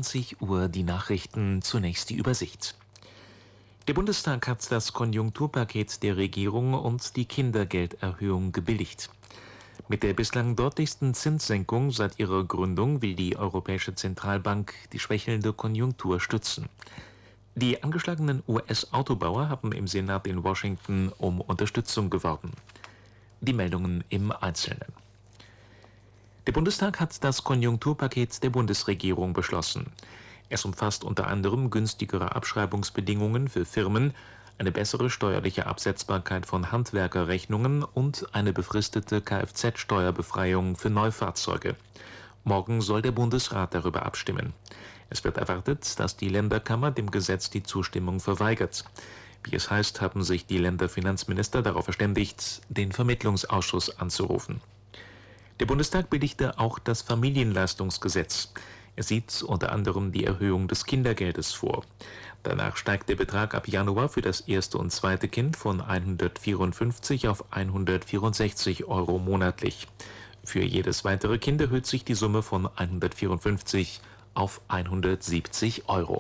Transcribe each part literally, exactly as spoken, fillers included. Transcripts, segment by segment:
zwanzig Uhr die Nachrichten, zunächst die Übersicht. Der Bundestag hat das Konjunkturpaket der Regierung und die Kindergelderhöhung gebilligt. Mit der bislang deutlichsten Zinssenkung seit ihrer Gründung will die Europäische Zentralbank die schwächelnde Konjunktur stützen. Die angeschlagenen U S-Autobauer haben im Senat in Washington um Unterstützung geworben. Die Meldungen im Einzelnen. Der Bundestag hat das Konjunkturpaket der Bundesregierung beschlossen. Es umfasst unter anderem günstigere Abschreibungsbedingungen für Firmen, eine bessere steuerliche Absetzbarkeit von Handwerkerrechnungen und eine befristete Kfz-Steuerbefreiung für Neufahrzeuge. Morgen soll der Bundesrat darüber abstimmen. Es wird erwartet, dass die Länderkammer dem Gesetz die Zustimmung verweigert. Wie es heißt, haben sich die Länderfinanzminister darauf verständigt, den Vermittlungsausschuss anzurufen. Der Bundestag billigte auch das Familienleistungsgesetz. Er sieht unter anderem die Erhöhung des Kindergeldes vor. Danach steigt der Betrag ab Januar für das erste und zweite Kind von hundertvierundfünfzig auf hundertvierundsechzig Euro monatlich. Für jedes weitere Kind erhöht sich die Summe von hundertvierundfünfzig auf hundertsiebzig Euro.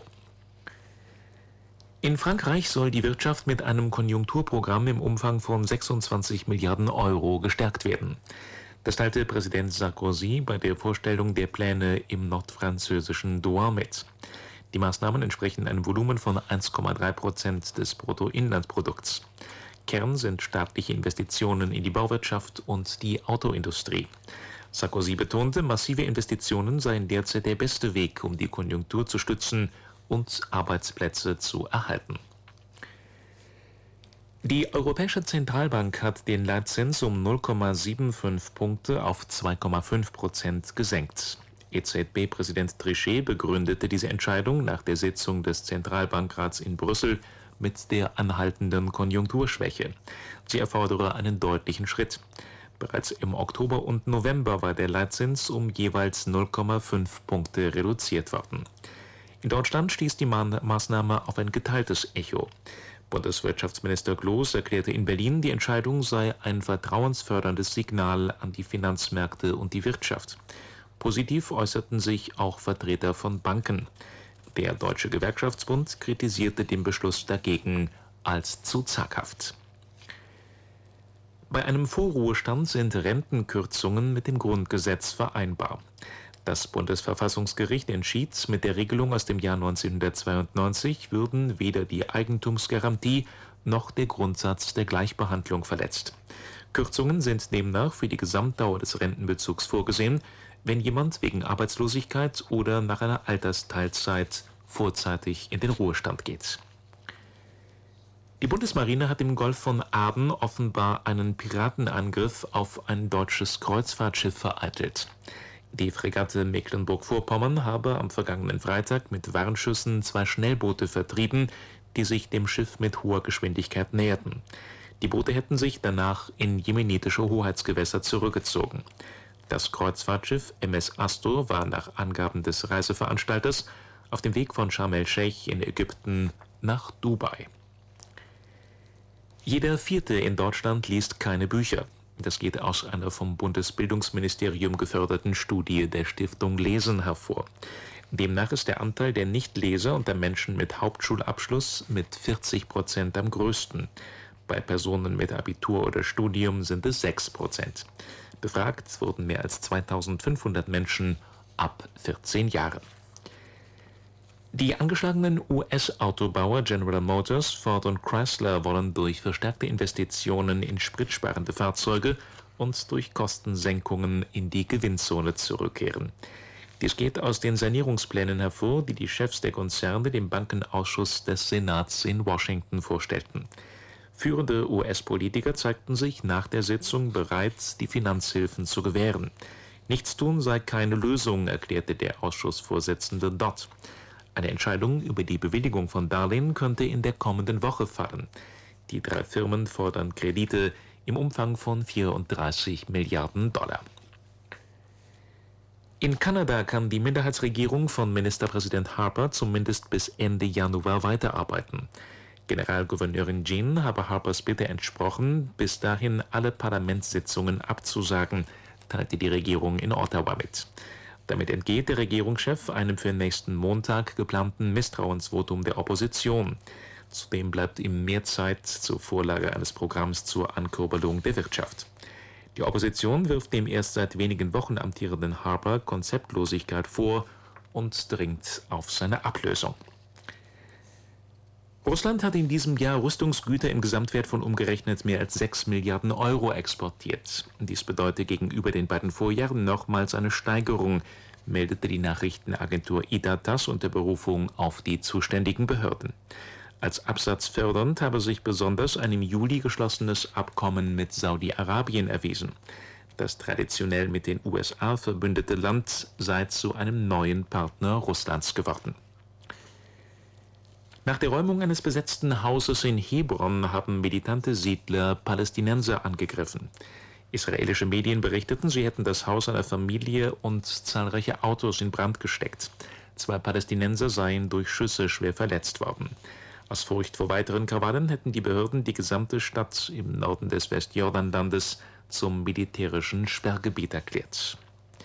In Frankreich soll die Wirtschaft mit einem Konjunkturprogramm im Umfang von sechsundzwanzig Milliarden Euro gestärkt werden. Das teilte Präsident Sarkozy bei der Vorstellung der Pläne im nordfranzösischen Douai mit. Die Maßnahmen entsprechen einem Volumen von eins Komma drei Prozent des Bruttoinlandsprodukts. Kern sind staatliche Investitionen in die Bauwirtschaft und die Autoindustrie. Sarkozy betonte, massive Investitionen seien derzeit der beste Weg, um die Konjunktur zu stützen und Arbeitsplätze zu erhalten. Die Europäische Zentralbank hat den Leitzins um null Komma fünfundsiebzig Punkte auf zwei Komma fünf Prozent gesenkt. E Z B-Präsident Trichet begründete diese Entscheidung nach der Sitzung des Zentralbankrats in Brüssel mit der anhaltenden Konjunkturschwäche. Sie erfordere einen deutlichen Schritt. Bereits im Oktober und November war der Leitzins um jeweils null Komma fünf Punkte reduziert worden. In Deutschland stieß die Ma- Maßnahme auf ein geteiltes Echo. Bundeswirtschaftsminister Gloß erklärte in Berlin, die Entscheidung sei ein vertrauensförderndes Signal an die Finanzmärkte und die Wirtschaft. Positiv äußerten sich auch Vertreter von Banken. Der Deutsche Gewerkschaftsbund kritisierte den Beschluss dagegen als zu zaghaft. Bei einem Vorruhestand sind Rentenkürzungen mit dem Grundgesetz vereinbar. Das Bundesverfassungsgericht entschied, mit der Regelung aus dem Jahr neunzehnhundertzweiundneunzig würden weder die Eigentumsgarantie noch der Grundsatz der Gleichbehandlung verletzt. Kürzungen sind demnach für die Gesamtdauer des Rentenbezugs vorgesehen, wenn jemand wegen Arbeitslosigkeit oder nach einer Altersteilzeit vorzeitig in den Ruhestand geht. Die Bundesmarine hat im Golf von Aden offenbar einen Piratenangriff auf ein deutsches Kreuzfahrtschiff vereitelt. Die Fregatte Mecklenburg-Vorpommern habe am vergangenen Freitag mit Warnschüssen zwei Schnellboote vertrieben, die sich dem Schiff mit hoher Geschwindigkeit näherten. Die Boote hätten sich danach in jemenitische Hoheitsgewässer zurückgezogen. Das Kreuzfahrtschiff M S Astor war nach Angaben des Reiseveranstalters auf dem Weg von Sharm el-Sheikh in Ägypten nach Dubai. Jeder Vierte in Deutschland liest keine Bücher. Das geht aus einer vom Bundesbildungsministerium geförderten Studie der Stiftung Lesen hervor. Demnach ist der Anteil der Nichtleser unter Menschen mit Hauptschulabschluss mit vierzig Prozent am größten. Bei Personen mit Abitur oder Studium sind es sechs Prozent. Befragt wurden mehr als zweitausendfünfhundert Menschen ab vierzehn Jahren. Die angeschlagenen U S-Autobauer General Motors, Ford und Chrysler wollen durch verstärkte Investitionen in spritsparende Fahrzeuge und durch Kostensenkungen in die Gewinnzone zurückkehren. Dies geht aus den Sanierungsplänen hervor, die die Chefs der Konzerne dem Bankenausschuss des Senats in Washington vorstellten. Führende U S-Politiker zeigten sich nach der Sitzung bereit, die Finanzhilfen zu gewähren. Nichtstun sei keine Lösung, erklärte der Ausschussvorsitzende Dodd. Eine Entscheidung über die Bewilligung von Darlehen könnte in der kommenden Woche fallen. Die drei Firmen fordern Kredite im Umfang von vierunddreißig Milliarden Dollar. In Kanada kann die Minderheitsregierung von Ministerpräsident Harper zumindest bis Ende Januar weiterarbeiten. Generalgouverneurin Jean habe Harpers Bitte entsprochen, bis dahin alle Parlamentssitzungen abzusagen, teilte die Regierung in Ottawa mit. Damit entgeht der Regierungschef einem für nächsten Montag geplanten Misstrauensvotum der Opposition. Zudem bleibt ihm mehr Zeit zur Vorlage eines Programms zur Ankurbelung der Wirtschaft. Die Opposition wirft dem erst seit wenigen Wochen amtierenden Harper Konzeptlosigkeit vor und dringt auf seine Ablösung. Russland hat in diesem Jahr Rüstungsgüter im Gesamtwert von umgerechnet mehr als sechs Milliarden Euro exportiert. Dies bedeutet gegenüber den beiden Vorjahren nochmals eine Steigerung, meldete die Nachrichtenagentur I D A TASS unter Berufung auf die zuständigen Behörden. Als absatzfördernd habe sich besonders ein im Juli geschlossenes Abkommen mit Saudi-Arabien erwiesen. Das traditionell mit den U S A verbündete Land sei zu einem neuen Partner Russlands geworden. Nach der Räumung eines besetzten Hauses in Hebron haben militante Siedler Palästinenser angegriffen. Israelische Medien berichteten, sie hätten das Haus einer Familie und zahlreiche Autos in Brand gesteckt. Zwei Palästinenser seien durch Schüsse schwer verletzt worden. Aus Furcht vor weiteren Krawallen hätten die Behörden die gesamte Stadt im Norden des Westjordanlandes zum militärischen Sperrgebiet erklärt.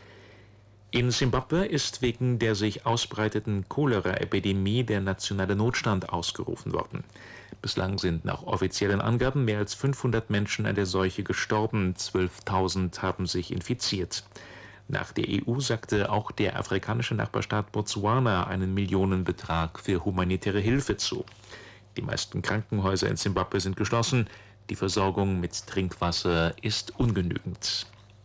In Simbabwe ist wegen der sich ausbreitenden Cholera-Epidemie der nationale Notstand ausgerufen worden. Bislang sind nach offiziellen Angaben mehr als fünfhundert Menschen an der Seuche gestorben, zwölftausend haben sich infiziert. Nach der E U sagte auch der afrikanische Nachbarstaat Botswana einen Millionenbetrag für humanitäre Hilfe zu. Die meisten Krankenhäuser in Simbabwe sind geschlossen, die Versorgung mit Trinkwasser ist ungenügend.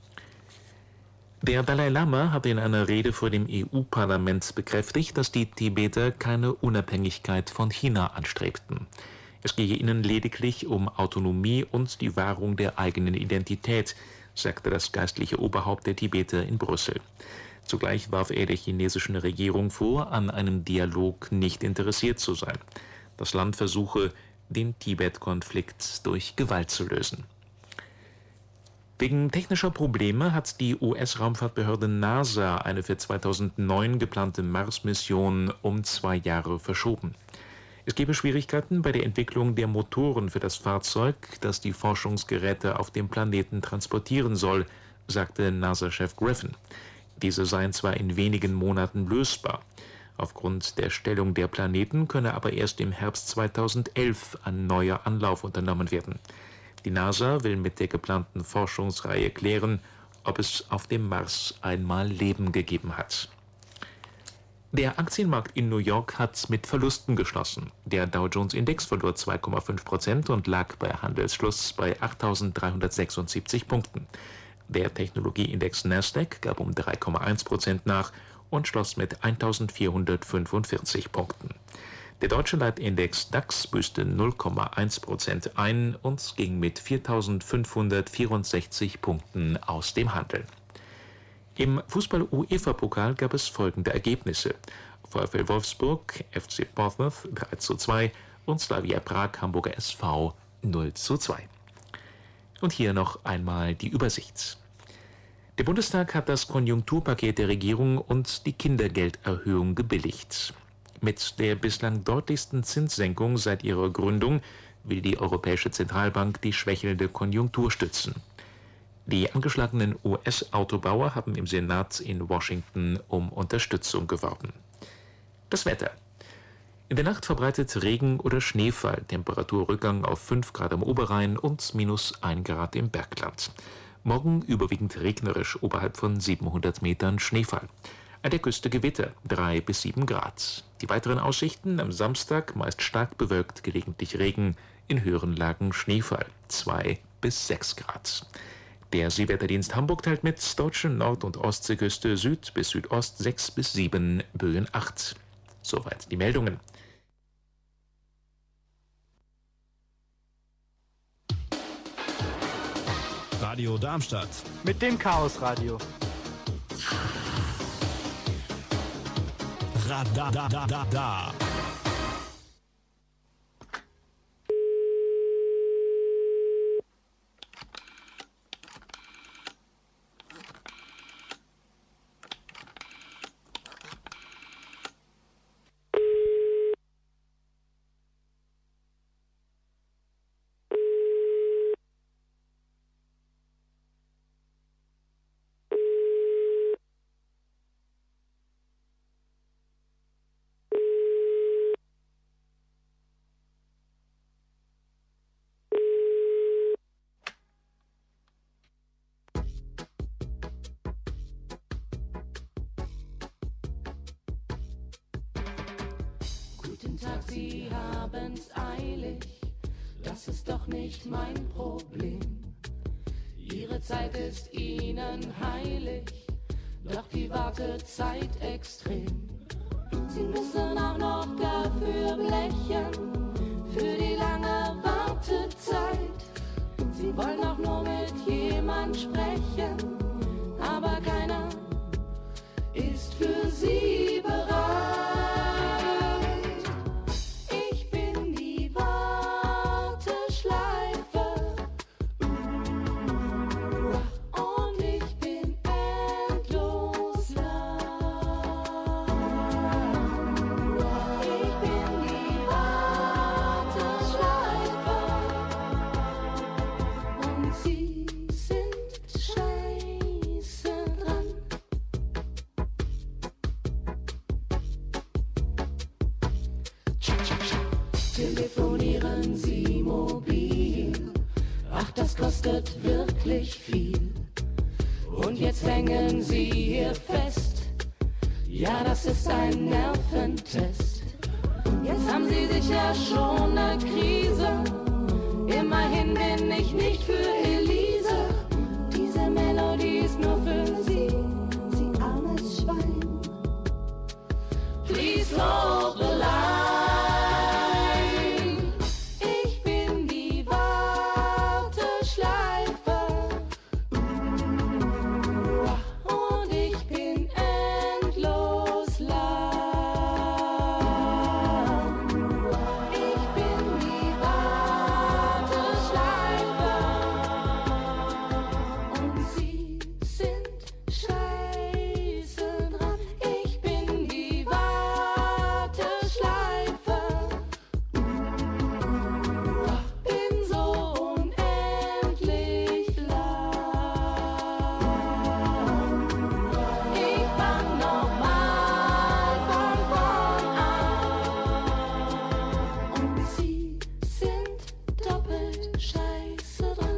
Der Dalai Lama hat in einer Rede vor dem E U-Parlament bekräftigt, dass die Tibeter keine Unabhängigkeit von China anstrebten. Es gehe ihnen lediglich um Autonomie und die Wahrung der eigenen Identität, sagte das geistliche Oberhaupt der Tibeter in Brüssel. Zugleich warf er der chinesischen Regierung vor, an einem Dialog nicht interessiert zu sein. Das Land versuche, den Tibet-Konflikt durch Gewalt zu lösen. Wegen technischer Probleme hat die U S-Raumfahrtbehörde NASA eine für zweitausendneun geplante Mars-Mission um zwei Jahre verschoben. Es gebe Schwierigkeiten bei der Entwicklung der Motoren für das Fahrzeug, das die Forschungsgeräte auf dem Planeten transportieren soll, sagte NASA-Chef Griffin. Diese seien zwar in wenigen Monaten lösbar. Aufgrund der Stellung der Planeten könne aber erst im Herbst zweitausendelf ein neuer Anlauf unternommen werden. Die NASA will mit der geplanten Forschungsreihe klären, ob es auf dem Mars einmal Leben gegeben hat. Der Aktienmarkt in New York hat mit Verlusten geschlossen. Der Dow-Jones-Index verlor zwei Komma fünf Prozent und lag bei Handelsschluss bei achttausenddreihundertsechsundsiebzig Punkten. Der Technologieindex Nasdaq gab um drei Komma eins Prozent nach und schloss mit eintausendvierhundertfünfundvierzig Punkten. Der deutsche Leitindex DAX büßte null Komma eins Prozent ein und ging mit viertausendfünfhundertvierundsechzig Punkten aus dem Handel. Im Fußball-UEFA-Pokal gab es folgende Ergebnisse: VfL Wolfsburg, F C Portsmouth drei zu zwei und Slavia Prag Hamburger S V null zu zwei. Und hier noch einmal die Übersicht. Der Bundestag hat das Konjunkturpaket der Regierung und die Kindergelderhöhung gebilligt. Mit der bislang deutlichsten Zinssenkung seit ihrer Gründung will die Europäische Zentralbank die schwächelnde Konjunktur stützen. Die angeschlagenen U S-Autobauer haben im Senat in Washington um Unterstützung geworben. Das Wetter. In der Nacht verbreitet Regen oder Schneefall, Temperaturrückgang auf fünf Grad am Oberrhein und minus ein Grad im Bergland. Morgen überwiegend regnerisch, oberhalb von siebenhundert Metern Schneefall. An der Küste Gewitter, drei bis sieben Grad. Die weiteren Aussichten: am Samstag meist stark bewölkt, gelegentlich Regen, in höheren Lagen Schneefall, zwei bis sechs Grad. Der Seewetterdienst Hamburg teilt mit: deutsche Nord- und Ostseeküste Süd bis Südost sechs bis sieben, Böen acht. Soweit die Meldungen. Radio Darmstadt. Mit dem Chaosradio. Radadadada. Guten Tag, Sie haben's eilig, das ist doch nicht mein Problem. Ihre Zeit ist Ihnen heilig, doch die Wartezeit extrem. Sie müssen auch noch dafür blechen, für die lange Wartezeit. Sie wollen auch nur mit jemand sprechen, aber keiner ist für Sie bereit. Ich bin die Warteschleife und ich bin endlos lang. Ich bin die Warteschleife und Sie sind scheiße dran. Telefonieren Sie mobil, ach das kostet wirklich viel. Und jetzt hängen Sie hier fest, ja das ist ein Nerventest. Jetzt haben Sie sicher schon eine Krise, immerhin bin ich nicht für Elise. Diese Melodie ist nur für Sie, Sie armes Schwein. Please hold the line. Ich bin die Warteschleife und ich bin endlos lang. Ich bin die Warteschleife und Sie sind scheiße dran. Ich bin die Warteschleife, bin so unendlich lang. Ich fang nochmal von vorn an und Sie sind doppelt scheiße dran.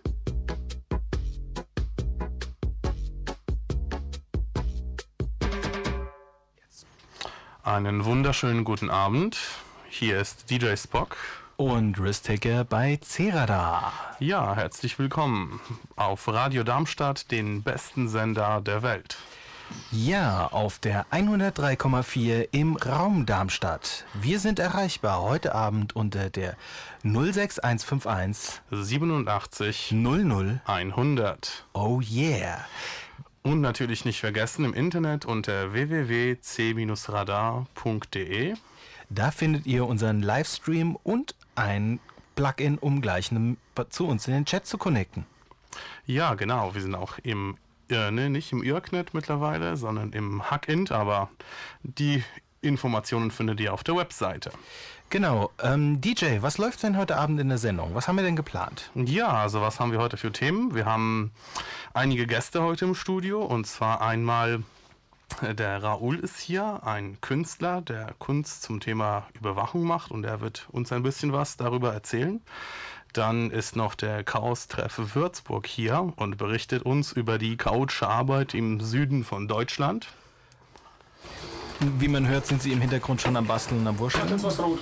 Einen wunderschönen guten Abend. Hier ist D J Spock. Und Risk-Taker bei Cerada. Ja, herzlich willkommen auf Radio Darmstadt, den besten Sender der Welt. Ja, auf der hundertdrei Komma vier im Raum Darmstadt. Wir sind erreichbar heute Abend unter der null sechs eins fünf eins siebenundachtzig null null. hundert. Oh yeah. Und natürlich nicht vergessen im Internet unter w w w punkt c Bindestrich radar punkt d e. Da findet ihr unseren Livestream und ein Plugin, um gleich ne, zu uns in den Chat zu connecten. Ja, genau. Wir sind auch im, äh, ne, nicht im Irknet mittlerweile, sondern im Hackint, aber die Informationen findet ihr auf der Webseite. Genau. Ähm, D J, was läuft denn heute Abend in der Sendung? Was haben wir denn geplant? Ja, also was haben wir heute für Themen? Wir haben einige Gäste heute im Studio, und zwar einmal äh, der Raoul ist hier, ein Künstler, der Kunst zum Thema Überwachung macht, und er wird uns ein bisschen was darüber erzählen. Dann ist noch der Chaos-Treff Würzburg hier und berichtet uns über die chaotische Arbeit im Süden von Deutschland. Wie man hört, sind Sie im Hintergrund schon am Basteln und am Wurschteln.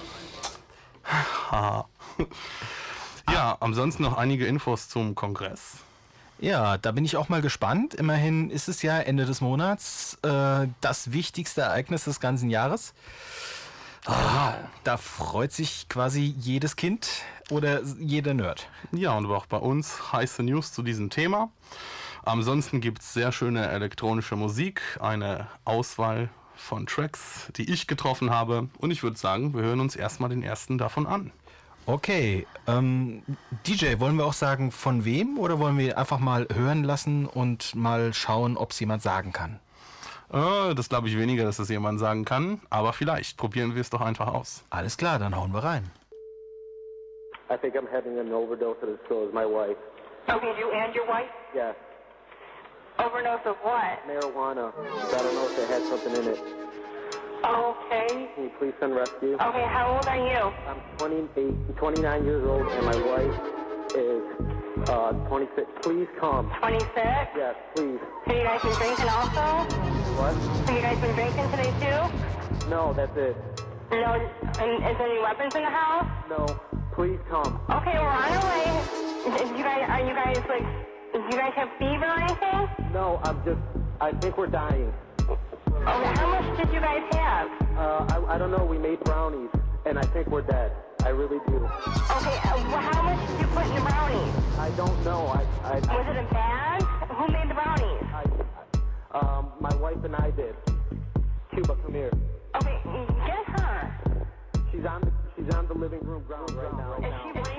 Haha. Ja, ansonsten noch einige Infos zum Kongress. Ja, da bin ich auch mal gespannt. Immerhin ist es ja Ende des Monats äh, das wichtigste Ereignis des ganzen Jahres. Ah, da freut sich quasi jedes Kind oder jeder Nerd. Ja, und auch bei uns heiße News zu diesem Thema. Ansonsten gibt es sehr schöne elektronische Musik, eine Auswahl von Tracks, die ich getroffen habe. Und ich würde sagen, wir hören uns erstmal den ersten davon an. Okay, ähm, D J, wollen wir auch sagen, von wem? Oder wollen wir einfach mal hören lassen und mal schauen, ob es jemand sagen kann? Äh, das glaube ich weniger, dass es jemand sagen kann. Aber vielleicht probieren wir es doch einfach aus. Alles klar, dann hauen wir rein. I think I'm having an overdose of this, so is my wife. Okay, you and your wife? Yeah, Overdose of what? marijuana. I don't know if it had something in it. Okay. Can you please send rescue? Okay, how old are you? I'm twenty-eight, twenty-nine years old, and my wife is uh, twenty-six. Please come. twenty-six? Yes, please. So you guys been drinking also? What? So you guys been drinking today too? No, that's it. No, and is there any weapons in the house? No, please come. Okay, we're on our way. Is you guys, are you guys like, do you guys have fever or anything? No, I'm just, I think we're dying. Okay, how much did you guys have? Uh, I, I don't know, we made brownies, and I think we're dead. I really do. Okay, uh, well, how much did you put in the brownies? I don't know, I... I Was it a bag? Who made the brownies? I, I, um, my wife and I did. Cuba, come here. Okay, get her. She's on the, she's on the living room ground right now. Right Is now. she breathing?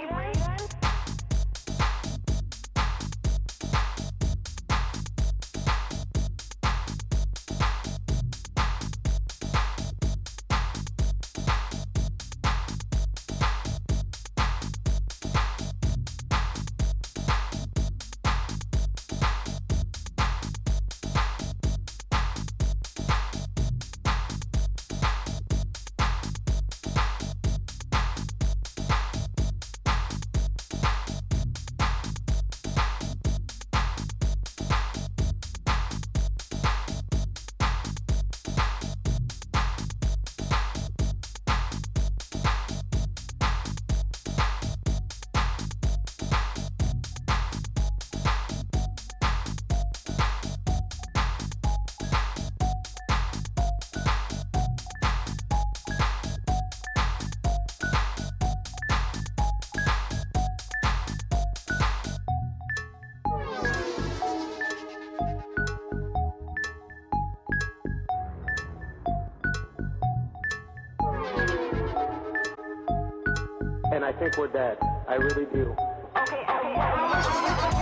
And I think we're dead. I really do. Okay, okay.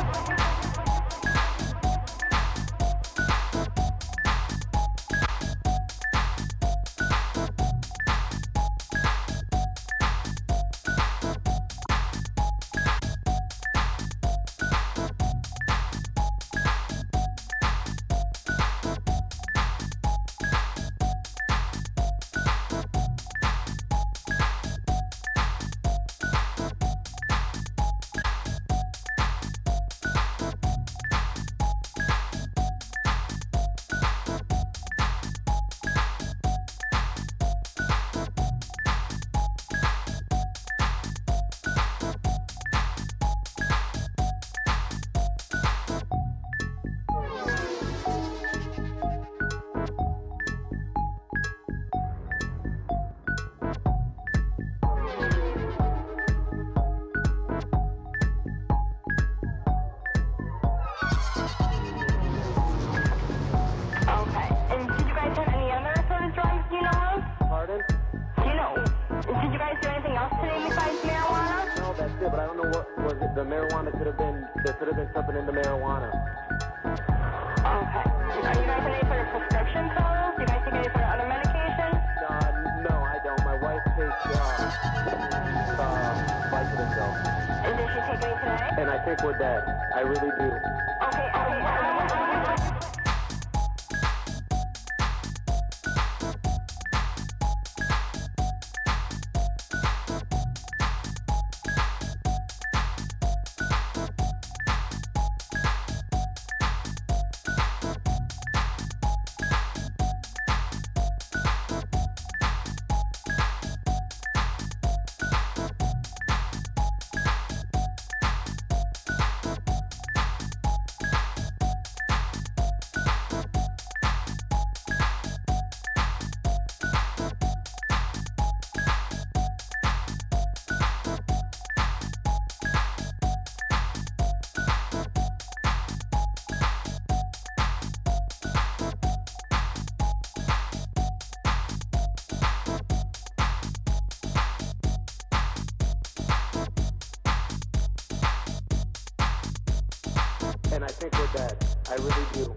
The marijuana could have been, there could have been something in the marijuana. Okay. Are you guys on any sort of prescription pills? Do you guys take any sort of other medication? Uh, no, I don't. My wife takes, uh, uh, Vicodin though. And did she take any today? And I think we're dead. I really do. Okay, okay. And I think we're dead. I really do.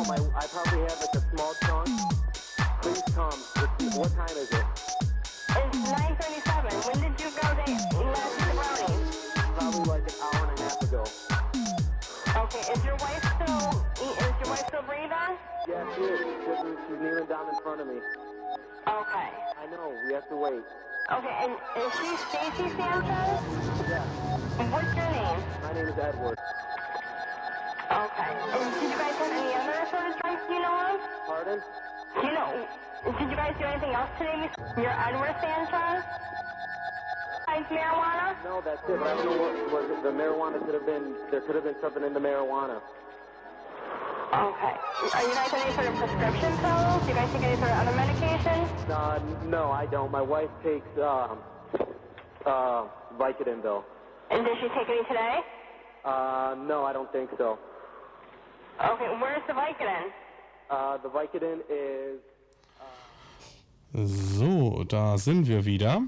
my, I probably have like a small trunk. Please come. It's, what time is it? It's nine thirty-seven. When did you go to last eat the brownies? Probably like an hour and a half ago. Okay, is your wife still, is your wife still breathing? Yeah, she is. She's, sitting, she's kneeling down in front of me. Okay. I know. We have to wait. Okay, and is she Stacy Sanchez? Yeah. What's your name? My name is Edward. Okay. And did you guys have any other sort of drinks you know of? Pardon? You know, did you guys do anything else today? You're Edward Sanchez? Like marijuana? No, that's it. But I don't know what was it. The marijuana could have been. There could have been something in the marijuana. Okay. Are you guys on any sort of prescription pills? Do you guys take any sort of other medication? Uh, no, I don't. My wife takes um, uh, Vicodin though. And does she take any today? Uh, no, I don't think so. Okay, where's the Vicodin? Uh, the Vicodin is. So, da sind wir wieder.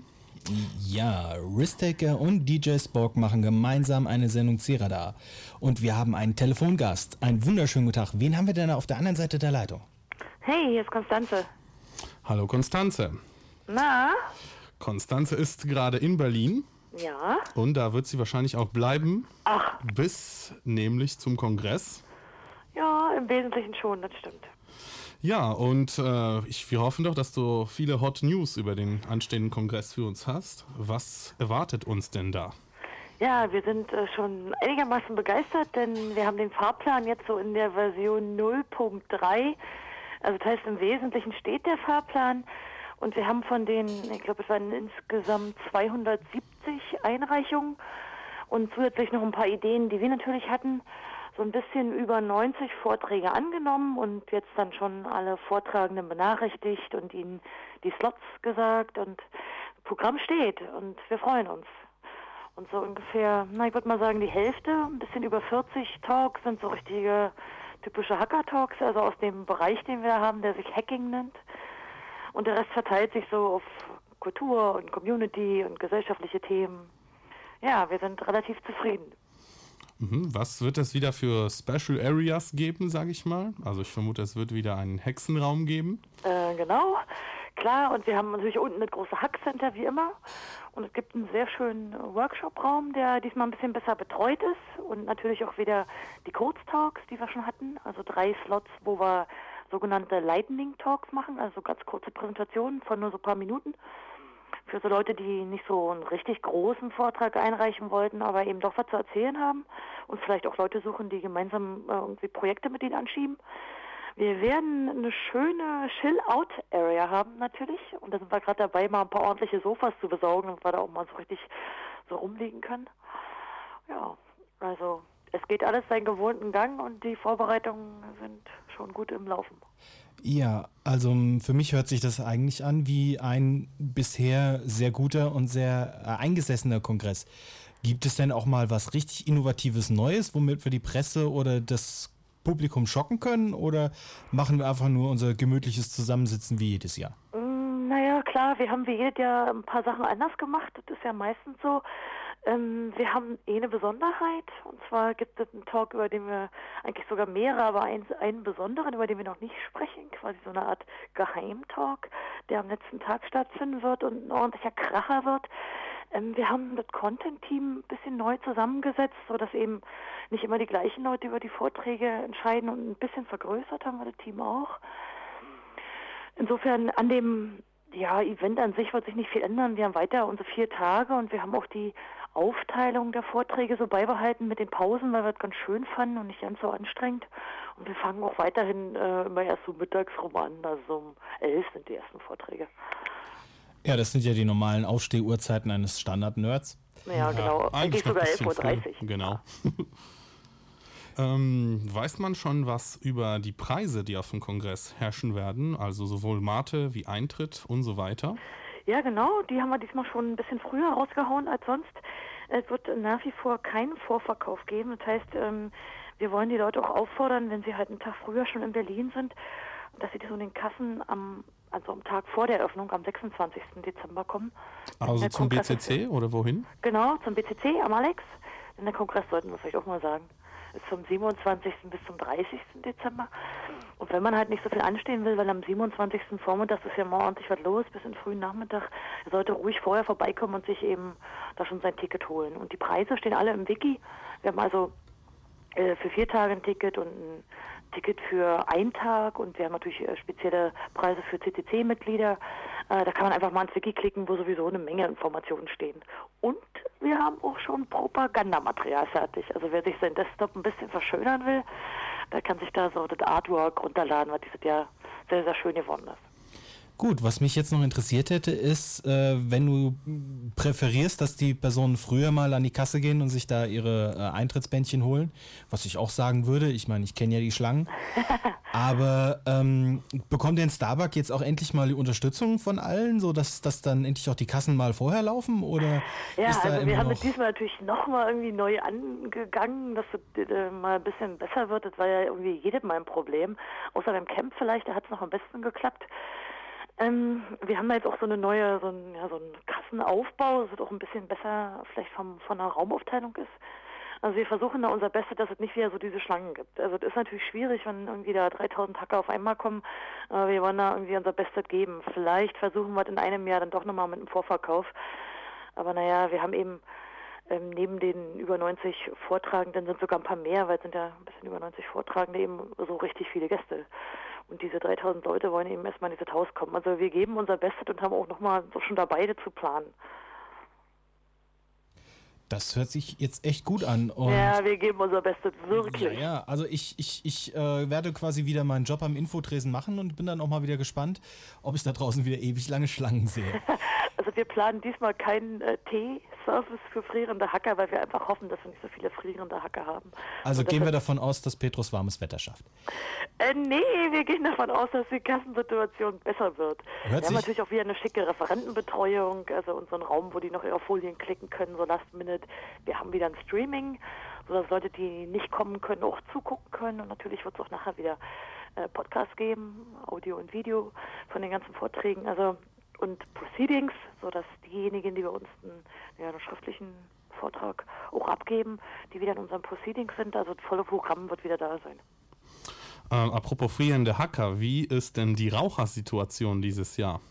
Ja, Risk-Taker und D J Spock machen gemeinsam eine Sendung Zirada. Und wir haben einen Telefongast. Einen wunderschönen guten Tag. Wen haben wir denn auf der anderen Seite der Leitung? Hey, hier ist Konstanze. Hallo Konstanze. Na? Konstanze ist gerade in Berlin. Ja? Und da wird sie wahrscheinlich auch bleiben. Ach. Bis nämlich zum Kongress. Ja, im Wesentlichen schon, das stimmt. Ja, und äh, ich, wir hoffen doch, dass du viele Hot News über den anstehenden Kongress für uns hast. Was erwartet uns denn da? Ja, wir sind äh, schon einigermaßen begeistert, denn wir haben den Fahrplan jetzt so in der Version null Punkt drei. Also das heißt, im Wesentlichen steht der Fahrplan. Und wir haben von den, ich glaube, es waren insgesamt zweihundertsiebzig Einreichungen und zusätzlich noch ein paar Ideen, die wir natürlich hatten. So ein bisschen über neunzig Vorträge angenommen und jetzt dann schon alle Vortragenden benachrichtigt und ihnen die Slots gesagt und das Programm steht und wir freuen uns. Und so ungefähr, na ich würde mal sagen, die Hälfte, ein bisschen über vierzig Talks sind so richtige typische Hacker-Talks, also aus dem Bereich, den wir haben, der sich Hacking nennt. Und der Rest verteilt sich so auf Kultur und Community und gesellschaftliche Themen. Ja, wir sind relativ zufrieden. Was wird es wieder für Special Areas geben, sage ich mal? Also ich vermute, es wird wieder einen Hexenraum geben. Äh, genau, klar. Und wir haben natürlich unten das große Hackcenter wie immer. Und es gibt einen sehr schönen Workshop-Raum, der diesmal ein bisschen besser betreut ist. Und natürlich auch wieder die Kurztalks, die wir schon hatten. Also drei Slots, wo wir sogenannte Lightning Talks machen. Also ganz kurze Präsentationen von nur so ein paar Minuten. Für so Leute, die nicht so einen richtig großen Vortrag einreichen wollten, aber eben doch was zu erzählen haben und vielleicht auch Leute suchen, die gemeinsam äh, irgendwie Projekte mit ihnen anschieben. Wir werden eine schöne Chill-Out-Area haben natürlich und da sind wir gerade dabei, mal ein paar ordentliche Sofas zu besorgen, damit wir da auch mal so richtig so rumliegen können. Ja, also es geht alles seinen gewohnten Gang und die Vorbereitungen sind schon gut im Laufen. Ja, also für mich hört sich das eigentlich an wie ein bisher sehr guter und sehr äh, eingesessener Kongress. Gibt es denn auch mal was richtig Innovatives Neues, womit wir die Presse oder das Publikum schocken können? Oder machen wir einfach nur unser gemütliches Zusammensitzen wie jedes Jahr? Mm, naja, klar, wir haben wie jedes Jahr ein paar Sachen anders gemacht. Das ist ja meistens so. Ähm, wir haben eh eine Besonderheit. Und zwar gibt es einen Talk, über den wir eigentlich sogar mehrere, aber einen, einen besonderen, über den wir noch nicht sprechen. Quasi so eine Art Geheimtalk, der am letzten Tag stattfinden wird und ein ordentlicher Kracher wird. Ähm, wir haben das Content-Team ein bisschen neu zusammengesetzt, sodass eben nicht immer die gleichen Leute über die Vorträge entscheiden und ein bisschen vergrößert haben wir das Team auch. Insofern an dem ja, Event an sich wird sich nicht viel ändern. Wir haben weiter unsere vier Tage und wir haben auch die Aufteilung der Vorträge so beibehalten mit den Pausen, weil wir das ganz schön fanden und nicht ganz so anstrengend. Und wir fangen auch weiterhin äh, immer erst so mittags rum an, also um elf sind die ersten Vorträge. Ja, das sind ja die normalen Aufstehuhrzeiten eines Standard-Nerds. Ja, genau. Ja, eigentlich sogar elf Uhr dreißig. Genau. ähm, weiß man schon was über die Preise, die auf dem Kongress herrschen werden? Also sowohl Mate wie Eintritt und so weiter? Ja, genau. Die haben wir diesmal schon ein bisschen früher rausgehauen als sonst. Es wird nach wie vor keinen Vorverkauf geben. Das heißt, ähm, wir wollen die Leute auch auffordern, wenn sie halt einen Tag früher schon in Berlin sind, dass sie so in den Kassen am, also am Tag vor der Eröffnung, am sechsundzwanzigsten Dezember kommen. Also zum B C C oder wohin? Genau, zum B C C am Alex. Denn der Kongress sollten wir vielleicht auch mal sagen. ist vom siebenundzwanzigsten bis zum dreißigsten Dezember. Und wenn man halt nicht so viel anstehen will, weil am siebenundzwanzigsten Vormittag ist ja mal ordentlich was los, bis in den frühen Nachmittag, er sollte ruhig vorher vorbeikommen und sich eben da schon sein Ticket holen. Und die Preise stehen alle im Wiki. Wir haben also äh, für vier Tage ein Ticket und ein Ticket für einen Tag und wir haben natürlich äh, spezielle Preise für C C C-Mitglieder. Äh, da kann man einfach mal ins Wiki klicken, wo sowieso eine Menge Informationen stehen. Und wir haben auch schon Propagandamaterial fertig. Also wer sich seinen Desktop ein bisschen verschönern will, der kann sich da so das Artwork runterladen, was dieses Jahr sehr, sehr schön geworden ist. Gut, was mich jetzt noch interessiert hätte, ist, äh, wenn du präferierst, dass die Personen früher mal an die Kasse gehen und sich da ihre äh, Eintrittsbändchen holen, was ich auch sagen würde, ich meine, ich kenne ja die Schlangen, aber ähm, bekommt denn Starbucks jetzt auch endlich mal die Unterstützung von allen, sodass dass dann endlich auch die Kassen mal vorher laufen? Oder ja, ist da also immer wir haben noch das diesmal natürlich nochmal irgendwie neu angegangen, dass es äh, mal ein bisschen besser wird. Das war ja irgendwie jedes Mal ein Problem. Außer beim Camp vielleicht, da hat es noch am besten geklappt. Ähm, wir haben da jetzt auch so eine neue, so ein, ja, so einen Kassenaufbau, dass es auch ein bisschen besser vielleicht vom, von der Raumaufteilung ist. Also wir versuchen da unser Bestes, dass es nicht wieder so diese Schlangen gibt. Also es ist natürlich schwierig, wenn irgendwie da dreitausend Hacker auf einmal kommen. Aber wir wollen da irgendwie unser Bestes geben. Vielleicht versuchen wir es in einem Jahr dann doch nochmal mit einem Vorverkauf. Aber naja, wir haben eben ähm, neben den über neunzig Vortragenden sind sogar ein paar mehr, weil es sind ja ein bisschen über neunzig Vortragende eben so richtig viele Gäste. Und diese dreitausend Leute wollen eben erstmal in dieses Haus kommen. Also wir geben unser Bestes und haben auch nochmal so schon dabei, das zu planen. Das hört sich jetzt echt gut an. Und ja, wir geben unser Bestes, wirklich. Ja, ja, also ich, ich, ich äh, werde quasi wieder meinen Job am Infotresen machen und bin dann auch mal wieder gespannt, ob ich da draußen wieder ewig lange Schlangen sehe. Also wir planen diesmal keinen äh, Tee-Service für frierende Hacker, weil wir einfach hoffen, dass wir nicht so viele frierende Hacker haben. Also gehen wir davon aus, dass Petrus warmes Wetter schafft? Äh, nee, wir gehen davon aus, dass die Kassensituation besser wird. Hört wir haben natürlich auch wieder eine schicke Referentenbetreuung, also unseren Raum, wo die noch ihre Folien klicken können, so last minute. Wir haben wieder ein Streaming, sodass Leute, die nicht kommen können, auch zugucken können. Und natürlich wird es auch nachher wieder äh, Podcasts geben, Audio und Video von den ganzen Vorträgen. Also und Proceedings, sodass diejenigen, die bei uns einen, ja, einen schriftlichen Vortrag auch abgeben, die wieder in unseren Proceedings sind. Also das volle Programm wird wieder da sein. Ähm, apropos frierende Hacker, wie ist denn die Rauchersituation dieses Jahr?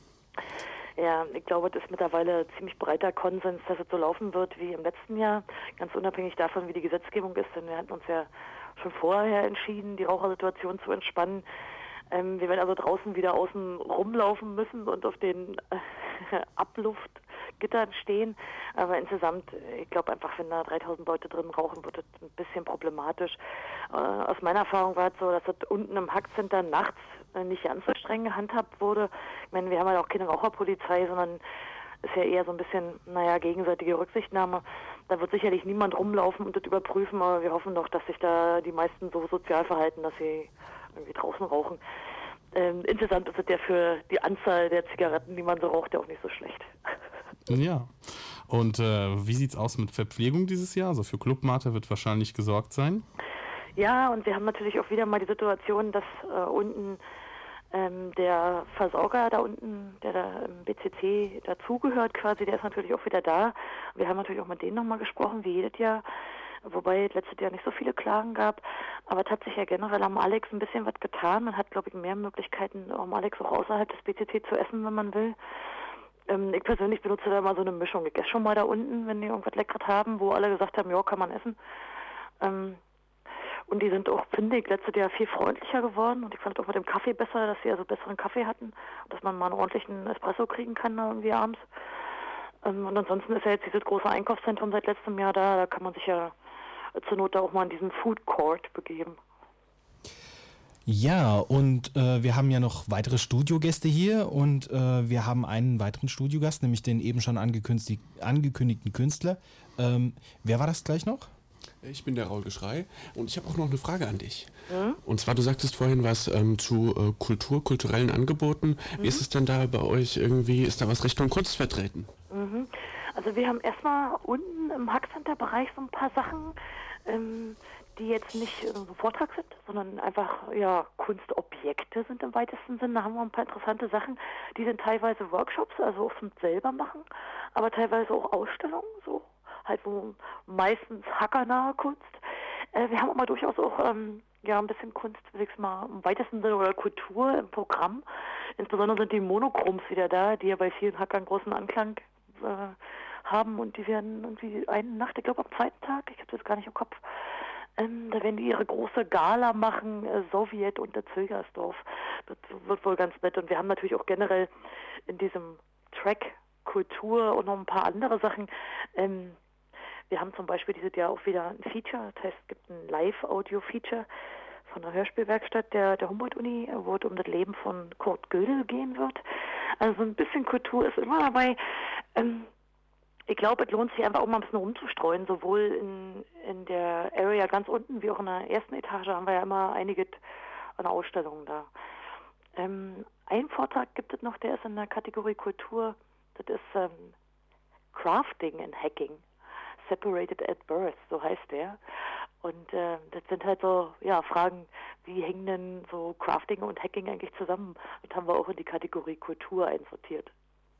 Ja, ich glaube, das ist mittlerweile ziemlich breiter Konsens, dass es so laufen wird wie im letzten Jahr. Ganz unabhängig davon, wie die Gesetzgebung ist, denn wir hatten uns ja schon vorher entschieden, die Rauchersituation zu entspannen. Ähm, wir werden also draußen wieder außen rumlaufen müssen und auf den äh, Abluftgittern stehen. Aber insgesamt, ich glaube einfach, wenn da dreitausend Leute drin rauchen, wird das ein bisschen problematisch. Äh, aus meiner Erfahrung war es so, dass das unten im Hackcenter nachts äh, nicht ganz so streng gehandhabt wurde. Ich meine, wir haben ja auch keine Raucherpolizei, sondern ist ja eher so ein bisschen, naja, gegenseitige Rücksichtnahme. Da wird sicherlich niemand rumlaufen und das überprüfen, aber wir hoffen doch, dass sich da die meisten so sozial verhalten, dass sie irgendwie draußen rauchen. Ähm, insgesamt ist es ja für die Anzahl der Zigaretten, die man so raucht, ja auch nicht so schlecht. Ja. Und äh, wie sieht's aus mit Verpflegung dieses Jahr? Also für Clubmate wird wahrscheinlich gesorgt sein. Ja, und wir haben natürlich auch wieder mal die Situation, dass äh, unten ähm, der Versorger da unten, der da im B C C dazugehört quasi, der ist natürlich auch wieder da. Wir haben natürlich auch mit denen nochmal gesprochen, wie jedes Jahr. Wobei es letztes Jahr nicht so viele Klagen gab, aber es hat sich ja generell am Alex ein bisschen was getan. Man hat, glaube ich, mehr Möglichkeiten, am Alex auch außerhalb des B C C zu essen, wenn man will. Ähm, ich persönlich benutze da mal so eine Mischung. Ich esse schon mal da unten, wenn die irgendwas Leckeres haben, wo alle gesagt haben, ja, kann man essen. Ähm, und die sind auch, finde ich, letztes Jahr viel freundlicher geworden. Und ich fand auch mit dem Kaffee besser, dass sie also besseren Kaffee hatten, dass man mal einen ordentlichen Espresso kriegen kann da irgendwie abends. Ähm, und ansonsten ist ja jetzt dieses große Einkaufszentrum seit letztem Jahr da, da kann man sich ja zur Not auch mal in diesen Food Court begeben. Ja, und äh, wir haben ja noch weitere Studiogäste hier und äh, wir haben einen weiteren Studiogast, nämlich den eben schon angekündigt, angekündigten Künstler. Ähm, wer war das gleich noch? Ich bin der Raul Geschrei und ich habe auch noch eine Frage an dich. Mhm. Und zwar, du sagtest vorhin was ähm, zu äh, Kultur, kulturellen Angeboten. Mhm. Wie ist es denn da bei euch irgendwie, ist da was Richtung Kunst vertreten? Mhm. Also wir haben erstmal unten im Hackcenter-Bereich so ein paar Sachen, ähm, die jetzt nicht äh, so Vortrag sind, sondern einfach ja Kunstobjekte sind im weitesten Sinne. Da haben wir ein paar interessante Sachen. Die sind teilweise Workshops, also auch zum selber machen, aber teilweise auch Ausstellungen, so halt wo meistens hackernahe Kunst. Äh, wir haben aber durchaus auch ähm, ja, ein bisschen Kunst, will ich mal im weitesten Sinne, oder Kultur im Programm. Insbesondere sind die Monochroms wieder da, die ja bei vielen Hackern großen Anklang äh, haben, und die werden irgendwie eine Nacht, ich glaube am zweiten Tag, ich habe das gar nicht im Kopf, ähm, da werden die ihre große Gala machen, äh, Sowjet und der Zögersdorf. Das wird wohl ganz nett, und wir haben natürlich auch generell in diesem Track Kultur und noch ein paar andere Sachen. Ähm, wir haben zum Beispiel dieses Jahr auch wieder ein Feature, das heißt, es gibt ein Live-Audio-Feature von der Hörspielwerkstatt der, der Humboldt-Uni, wo es um das Leben von Kurt Gödel gehen wird. Also so ein bisschen Kultur ist immer dabei. Ähm, ich glaube, es lohnt sich einfach auch mal ein bisschen rumzustreuen, sowohl in, in der Area ganz unten wie auch in der ersten Etage haben wir ja immer einiges an Ausstellungen da. Ähm, einen Vortrag gibt es noch, der ist in der Kategorie Kultur. Das ist ähm, Crafting and Hacking. Separated at Birth, so heißt der. Und äh, das sind halt so ja, Fragen, wie hängen denn so Crafting und Hacking eigentlich zusammen? Und haben wir auch in die Kategorie Kultur einsortiert.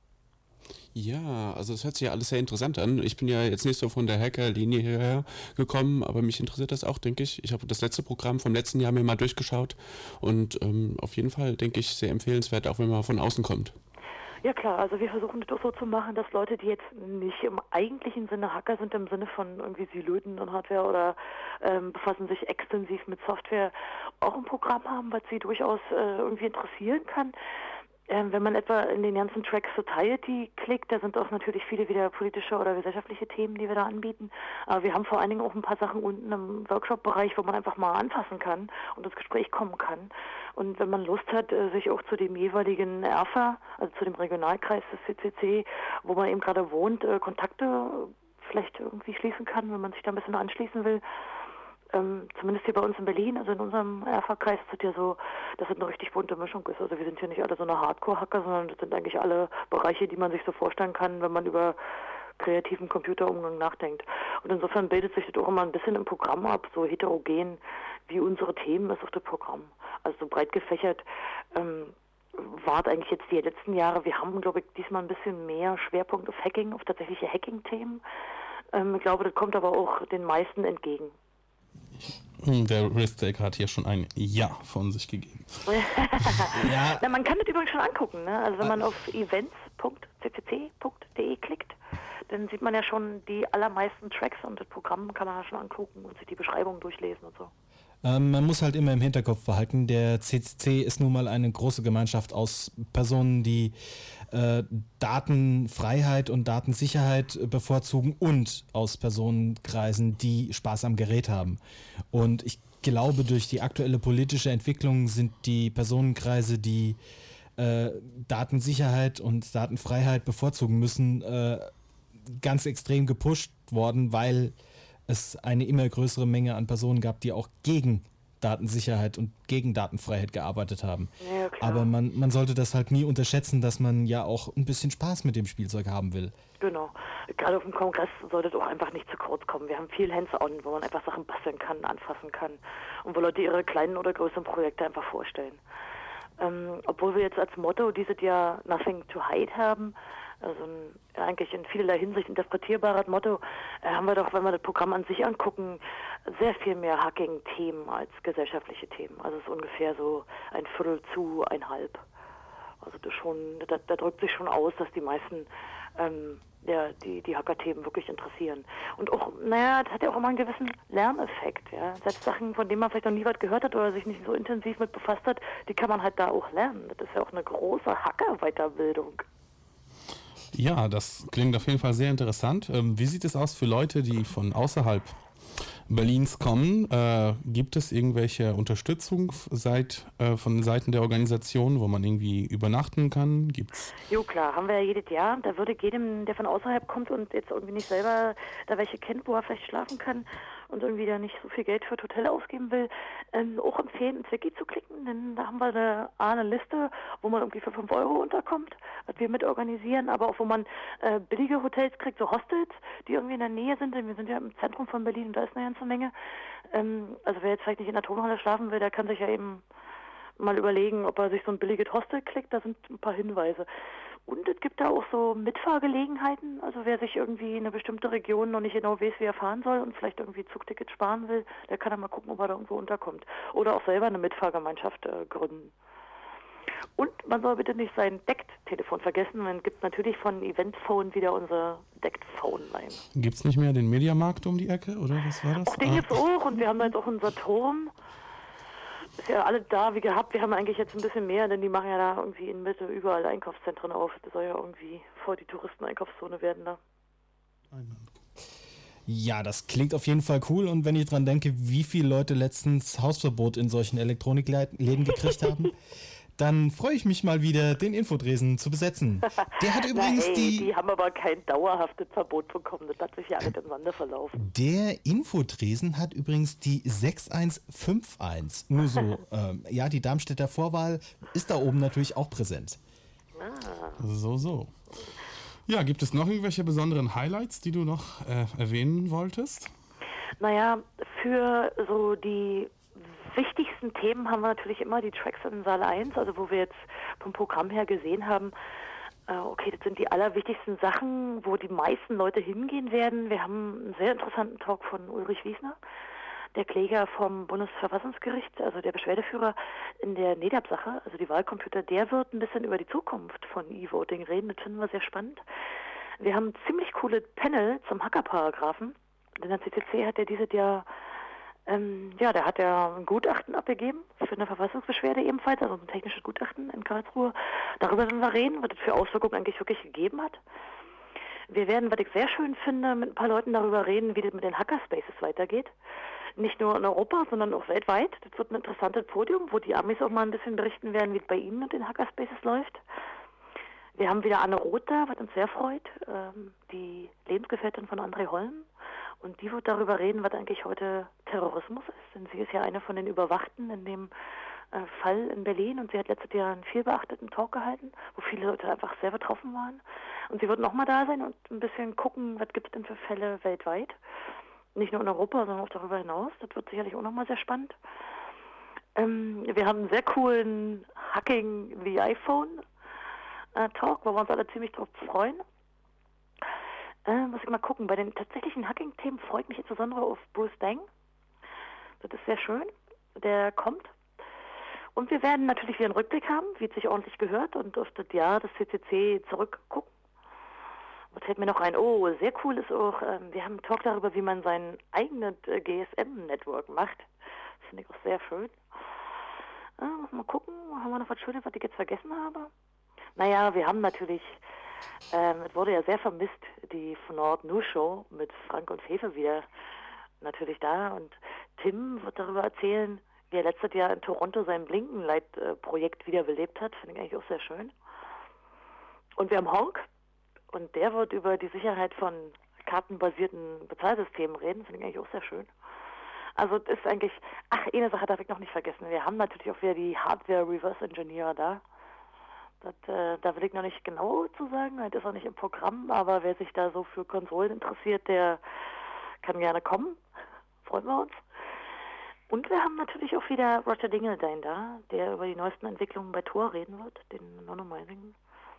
Ja, also das hört sich ja alles sehr interessant an. Ich bin ja jetzt nicht so von der Hacker-Linie hierher gekommen, aber mich interessiert das auch, denke ich. Ich habe das letzte Programm vom letzten Jahr mir mal durchgeschaut und ähm, auf jeden Fall, denke ich, sehr empfehlenswert, auch wenn man von außen kommt. Ja klar, also wir versuchen das auch so zu machen, dass Leute, die jetzt nicht im eigentlichen Sinne Hacker sind, im Sinne von irgendwie sie löten an Hardware oder ähm, befassen sich extensiv mit Software, auch ein Programm haben, was sie durchaus äh, irgendwie interessieren kann. Ähm, wenn man etwa in den ganzen Tracks Society klickt, da sind auch natürlich viele wieder politische oder gesellschaftliche Themen, die wir da anbieten. Aber wir haben vor allen Dingen auch ein paar Sachen unten im Workshop-Bereich, wo man einfach mal anfassen kann und ins Gespräch kommen kann. Und wenn man Lust hat, sich auch zu dem jeweiligen R F A, also zu dem Regionalkreis des C C C, wo man eben gerade wohnt, Kontakte vielleicht irgendwie schließen kann, wenn man sich da ein bisschen anschließen will. Ähm, zumindest hier bei uns in Berlin, also in unserem R F A-Kreis, ist es ja so, dass es eine richtig bunte Mischung ist. Also wir sind hier nicht alle so eine Hardcore-Hacker, sondern das sind eigentlich alle Bereiche, die man sich so vorstellen kann, wenn man über kreativen Computerumgang nachdenkt. Und insofern bildet sich das auch immer ein bisschen im Programm ab, so heterogen wie unsere Themen ist auch das Programm. Also so breit gefächert ähm, war es eigentlich jetzt die letzten Jahre. Wir haben, glaube ich, diesmal ein bisschen mehr Schwerpunkt auf Hacking, auf tatsächliche Hacking-Themen. Ähm, ich glaube, das kommt aber auch den meisten entgegen. Der Risk-Taker hat hier schon ein Ja von sich gegeben. Ja. Na, man kann das übrigens schon angucken. Ne? Also wenn man auf events punkt c c c punkt d e klickt, dann sieht man ja schon die allermeisten Tracks und das Programm kann man ja schon angucken und sich die Beschreibungen durchlesen und so. Ähm, man muss halt immer im Hinterkopf behalten, der C C C ist nun mal eine große Gemeinschaft aus Personen, die äh, Datenfreiheit und Datensicherheit bevorzugen und aus Personenkreisen, die Spaß am Gerät haben. Und ich glaube, durch die aktuelle politische Entwicklung sind die Personenkreise, die äh, Datensicherheit und Datenfreiheit bevorzugen müssen, äh, ganz extrem gepusht worden, weil es eine immer größere Menge an Personen gab, die auch gegen Datensicherheit und gegen Datenfreiheit gearbeitet haben. Ja, klar. Aber man, man sollte das halt nie unterschätzen, dass man ja auch ein bisschen Spaß mit dem Spielzeug haben will. Genau. Gerade auf dem Kongress sollte es auch einfach nicht zu kurz kommen. Wir haben viel Hands-on, wo man einfach Sachen basteln kann, anfassen kann und wo Leute ihre kleinen oder größeren Projekte einfach vorstellen. Ähm, obwohl wir jetzt als Motto dieses Jahr Nothing to Hide haben, also ein, eigentlich in vielerlei Hinsicht interpretierbares Motto, äh, haben wir doch, wenn wir das Programm an sich angucken, sehr viel mehr Hacking-Themen als gesellschaftliche Themen. Also es ist ungefähr so ein Viertel zu ein halb. Also das schon, da, da drückt sich schon aus, dass die meisten ähm, ja, die, die Hacker-Themen wirklich interessieren. Und auch, naja, das hat ja auch immer einen gewissen Lerneffekt. Ja? Selbst Sachen, von denen man vielleicht noch nie was gehört hat oder sich nicht so intensiv mit befasst hat, die kann man halt da auch lernen. Das ist ja auch eine große Hacker-Weiterbildung. Ja, das klingt auf jeden Fall sehr interessant. Ähm, wie sieht es aus für Leute, die von außerhalb Berlins kommen? Äh, gibt es irgendwelche Unterstützung seit, äh, von Seiten der Organisation, wo man irgendwie übernachten kann? Gibt's? Jo, klar, haben wir ja jedes Jahr. Da würde jedem, der von außerhalb kommt und jetzt irgendwie nicht selber da welche kennt, wo er vielleicht schlafen kann und irgendwie da nicht so viel Geld für das Hotel ausgeben will, ähm, auch empfehlen, ins Wiki zu klicken, denn da haben wir eine, eine Liste, wo man irgendwie für fünf Euro unterkommt, was wir mit organisieren, aber auch wo man äh, billige Hotels kriegt, so Hostels, die irgendwie in der Nähe sind, denn wir sind ja im Zentrum von Berlin und da ist eine ganze Menge. Ähm, also wer jetzt vielleicht nicht in der Turnhalle schlafen will, der kann sich ja eben mal überlegen, ob er sich so ein billiges Hostel klickt, da sind ein paar Hinweise. Und es gibt da auch so Mitfahrgelegenheiten. Also wer sich irgendwie in eine bestimmte Region noch nicht genau weiß, wie er fahren soll und vielleicht irgendwie Zugtickets sparen will, der kann dann mal gucken, ob er da irgendwo unterkommt. Oder auch selber eine Mitfahrgemeinschaft äh, gründen. Und man soll bitte nicht sein Deckt-Telefon vergessen. Man gibt natürlich von Eventphone wieder unser Deckt-Phone rein. Gibt es nicht mehr den Mediamarkt um die Ecke, oder was war das? Auch den ah. gibt's auch und wir haben jetzt auch unser Turm. Ist ja alle da wie gehabt. Wir haben eigentlich jetzt ein bisschen mehr, denn die machen ja da irgendwie in Mitte überall Einkaufszentren auf. Das soll ja irgendwie voll die Touristeneinkaufszone werden da. Ja, das klingt auf jeden Fall cool. Und wenn ich dran denke, wie viele Leute letztens Hausverbot in solchen Elektronikläden gekriegt haben, dann freue ich mich mal wieder, den Infodresen zu besetzen. Der hat übrigens Na, ey, die... die haben aber kein dauerhaftes Verbot bekommen. Das hat sich ja alles im Sande verlaufen. Der Infodresen hat übrigens die sechs eins fünf eins. Nur so, ähm, ja, die Darmstädter Vorwahl ist da oben natürlich auch präsent. Ah. So, so. Ja, gibt es noch irgendwelche besonderen Highlights, die du noch äh, erwähnen wolltest? Naja, für so die wichtigsten Themen haben wir natürlich immer die Tracks in Saal eins, also wo wir jetzt vom Programm her gesehen haben, äh, okay, das sind die allerwichtigsten Sachen, wo die meisten Leute hingehen werden. Wir haben einen sehr interessanten Talk von Ulrich Wiesner, der Kläger vom Bundesverfassungsgericht, also der Beschwerdeführer in der N E D A P-Sache, also die Wahlcomputer, der wird ein bisschen über die Zukunft von E-Voting reden, das finden wir sehr spannend. Wir haben ein ziemlich cooles Panel zum Hacker-Paragraphen, denn der C C C hat ja dieses Jahr Ähm, ja, der hat ja ein Gutachten abgegeben für eine Verfassungsbeschwerde ebenfalls, also ein technisches Gutachten in Karlsruhe. Darüber werden wir reden, was das für Auswirkungen eigentlich wirklich gegeben hat. Wir werden, was ich sehr schön finde, mit ein paar Leuten darüber reden, wie das mit den Hackerspaces weitergeht. Nicht nur in Europa, sondern auch weltweit. Das wird ein interessantes Podium, wo die Amis auch mal ein bisschen berichten werden, wie es bei ihnen mit den Hackerspaces läuft. Wir haben wieder Anne Roth da, was uns sehr freut, ähm, die Lebensgefährtin von André Holm. Und die wird darüber reden, was eigentlich heute Terrorismus ist. Denn sie ist ja eine von den Überwachten in dem äh, Fall in Berlin. Und sie hat letztes Jahr einen vielbeachteten Talk gehalten, wo viele Leute einfach sehr betroffen waren. Und sie wird nochmal da sein und ein bisschen gucken, was gibt es denn für Fälle weltweit. Nicht nur in Europa, sondern auch darüber hinaus. Das wird sicherlich auch nochmal sehr spannend. Ähm, wir haben einen sehr coolen Hacking the iPhone äh, Talk, wo wir uns alle ziemlich drauf freuen. Äh, muss ich mal gucken. Bei den tatsächlichen Hacking-Themen freut mich insbesondere auf Bruce Deng. Das ist sehr schön. Der kommt. Und wir werden natürlich wieder einen Rückblick haben, wie es sich ordentlich gehört und auf das Jahr des C C C zurückgucken. Was fällt mir noch ein? Oh, sehr cool ist auch, ähm, wir haben einen Talk darüber, wie man sein eigenes äh, G S M-Network macht. Das finde ich auch sehr schön. Äh, muss mal gucken, haben wir noch was Schönes, was ich jetzt vergessen habe? Naja, wir haben natürlich... Ähm, es wurde ja sehr vermisst, die von Nord News Show mit Frank und Fefe wieder natürlich da. Und Tim wird darüber erzählen, wie er letztes Jahr in Toronto sein Blinkenlight-Projekt wiederbelebt hat. Finde ich eigentlich auch sehr schön. Und wir haben Honk. Und der wird über die Sicherheit von kartenbasierten Bezahlsystemen reden. Finde ich eigentlich auch sehr schön. Also das ist eigentlich... Ach, eine Sache darf ich noch nicht vergessen. Wir haben natürlich auch wieder die Hardware-Reverse-Engineer da. Das, äh, da will ich noch nicht genau zu sagen, das ist auch nicht im Programm, aber wer sich da so für Konsolen interessiert, der kann gerne kommen. Freuen wir uns. Und wir haben natürlich auch wieder Roger Dingledein da, der über die neuesten Entwicklungen bei Tor reden wird, den Anonymizing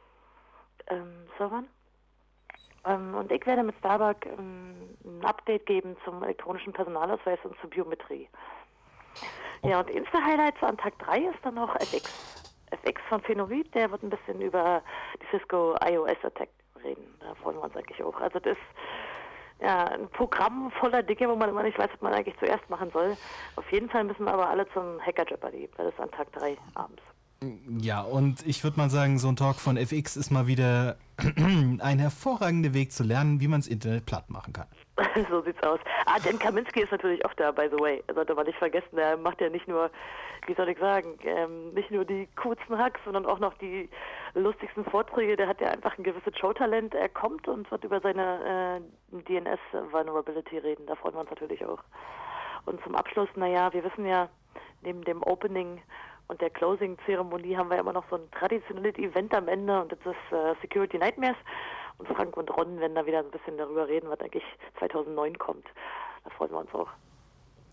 ähm, Servern. Ähm, und ich werde mit Starbuck ähm, ein Update geben zum elektronischen Personalausweis und zur Biometrie. Ja, und Insta-Highlights an Tag drei ist dann noch F X. F X von Phenovid, der wird ein bisschen über die Cisco iOS-Attack reden. Da freuen wir uns eigentlich auch. Also das ist ja ein Programm voller Dinge, wo man immer nicht weiß, was man eigentlich zuerst machen soll. Auf jeden Fall müssen wir aber alle zum Hacker Jeopardy, weil das ist an Tag drei abends. Ja, und ich würde mal sagen, so ein Talk von F X ist mal wieder ein hervorragender Weg zu lernen, wie man das Internet platt machen kann. So sieht's aus. Ah, Dan Kaminski ist natürlich auch da, by the way. Sollte man nicht vergessen. Er macht ja nicht nur, wie soll ich sagen, ähm, nicht nur die coolsten Hacks, sondern auch noch die lustigsten Vorträge. Der hat ja einfach ein gewisses Showtalent. Er kommt und wird über seine äh, D N S-Vulnerability reden. Da freuen wir uns natürlich auch. Und zum Abschluss, naja, wir wissen ja, neben dem Opening und der Closing-Zeremonie haben wir immer noch so ein traditionelles Event am Ende und das ist äh, Security Nightmares. Und Frank und Ron werden da wieder ein bisschen darüber reden, was eigentlich zweitausendneun kommt. Da freuen wir uns auch.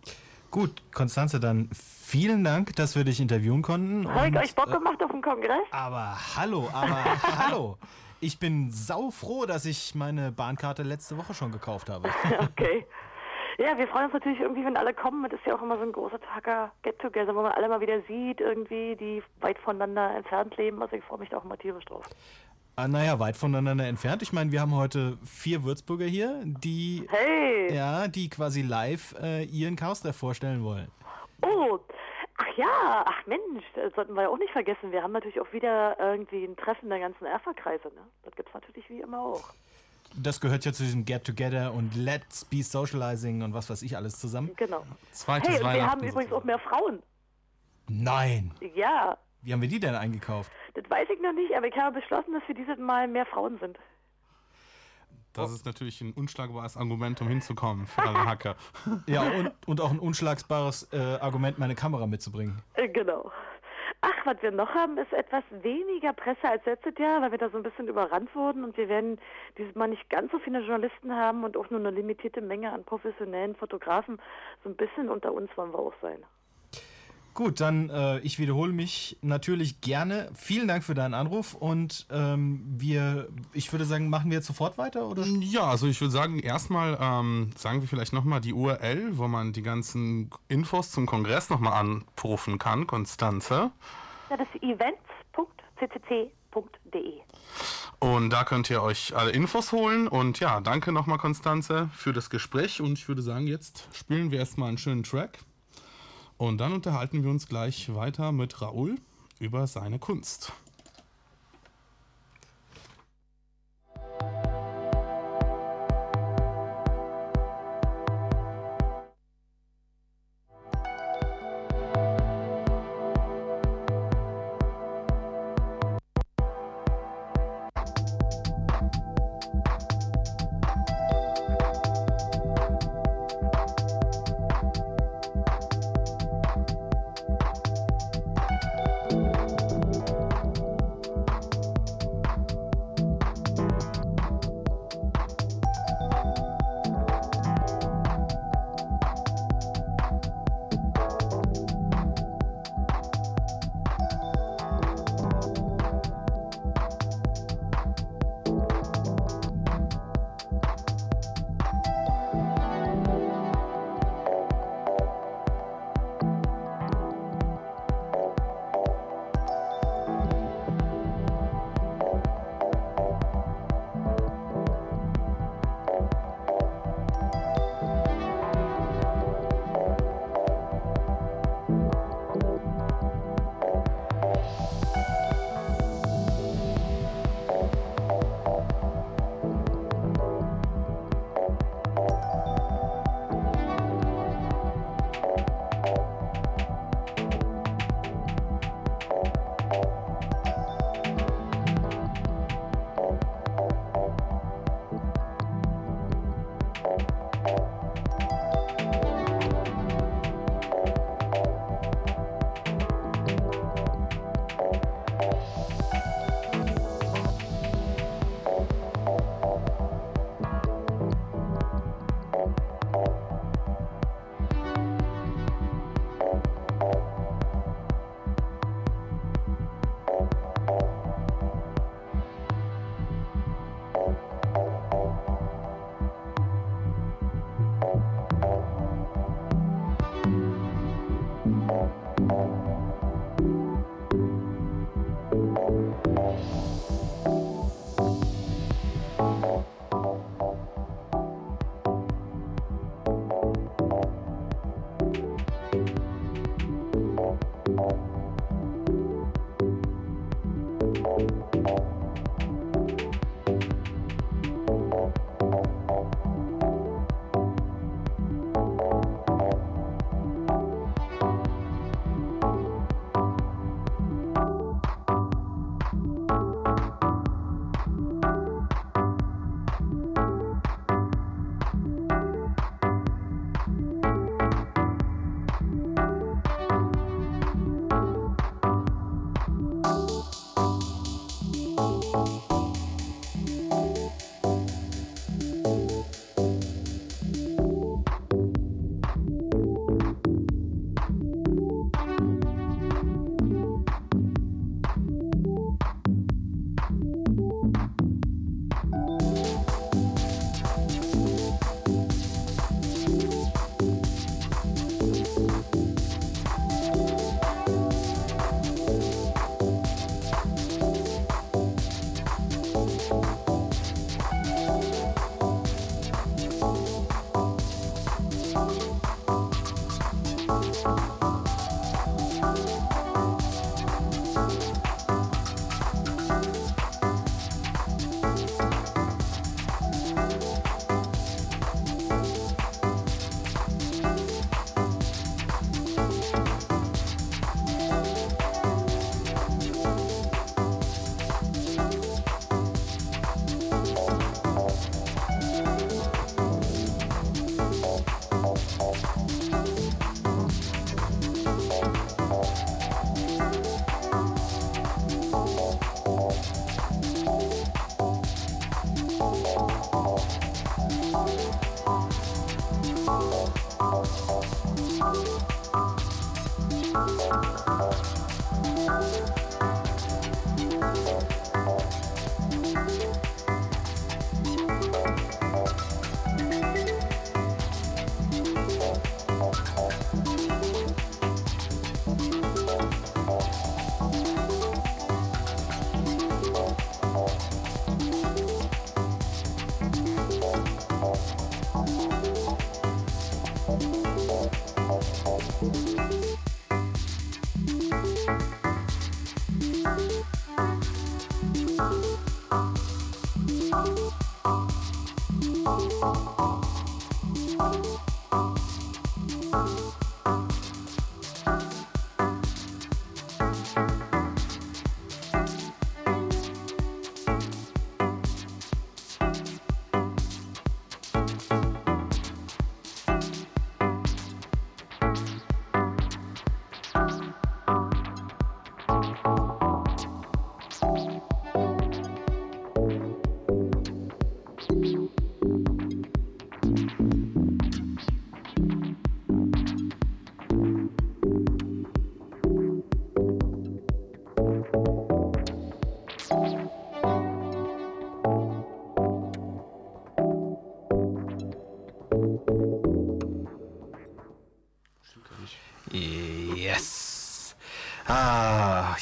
Gut, Constanze, dann vielen Dank, dass wir dich interviewen konnten. Habe ich euch Bock gemacht auf den Kongress? Aber hallo, aber hallo. Ich bin saufroh, dass ich meine Bahnkarte letzte Woche schon gekauft habe. Okay. Ja, wir freuen uns natürlich irgendwie, wenn alle kommen. Das ist ja auch immer so ein großer Tager Get-Together, wo man alle mal wieder sieht, irgendwie, die weit voneinander entfernt leben. Also ich freue mich da auch mal tierisch drauf. Ah, naja, weit voneinander entfernt. Ich meine, wir haben heute vier Würzburger hier, die, hey. ja, die quasi live äh, ihren Chaos-Treff vorstellen wollen. Oh, ach ja, ach Mensch, das sollten wir ja auch nicht vergessen. Wir haben natürlich auch wieder irgendwie ein Treffen der ganzen Erfa-Kreise. Ne? Das gibt es natürlich wie immer auch. Das gehört ja zu diesem Get-Together und Let's Be Socializing und was weiß ich alles zusammen. Genau. Zweites hey, und wir haben Weihnachten übrigens auch mehr Frauen. Nein. Ja. Wie haben wir die denn eingekauft? Das weiß ich noch nicht, aber ich habe beschlossen, dass wir dieses Mal mehr Frauen sind. Das ist natürlich ein unschlagbares Argument, um hinzukommen für alle Hacker. Ja, und, und auch ein unschlagbares äh, Argument, meine Kamera mitzubringen. Äh, genau. Ach, was wir noch haben, ist etwas weniger Presse als letztes Jahr, weil wir da so ein bisschen überrannt wurden und wir werden dieses Mal nicht ganz so viele Journalisten haben und auch nur eine limitierte Menge an professionellen Fotografen. So ein bisschen unter uns wollen wir auch sein. Gut, dann äh, ich wiederhole mich natürlich gerne. Vielen Dank für deinen Anruf und ähm, wir, ich würde sagen, machen wir jetzt sofort weiter, oder? Ja, also ich würde sagen, erstmal ähm, sagen wir vielleicht nochmal die U R L, wo man die ganzen Infos zum Kongress nochmal anrufen kann, Constanze. Ja, das ist events punkt c c c punkt d e. Und da könnt ihr euch alle Infos holen und ja, danke nochmal, Constanze, für das Gespräch und ich würde sagen, jetzt spielen wir erstmal einen schönen Track. Und dann unterhalten wir uns gleich weiter mit Raoul über seine Kunst.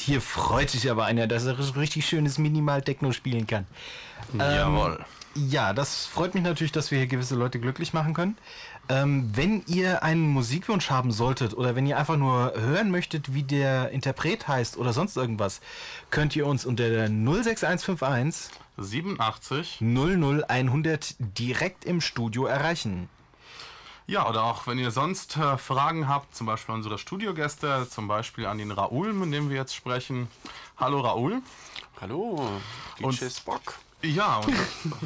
hier freut sich aber einer, dass er so richtig schönes Minimal-Techno spielen kann. Jawohl. Ähm, ja, das freut mich natürlich, dass wir hier gewisse Leute glücklich machen können. Ähm, wenn ihr einen Musikwunsch haben solltet oder wenn ihr einfach nur hören möchtet, wie der Interpret heißt oder sonst irgendwas, könnt ihr uns unter der null sechs eins fünf eins siebenundachtzig null null hundert direkt im Studio erreichen. Ja, oder auch wenn ihr sonst äh, Fragen habt, zum Beispiel an unsere Studiogäste, zum Beispiel an den Raoul, mit dem wir jetzt sprechen. Hallo Raoul. Hallo, D J Spock. Ja, und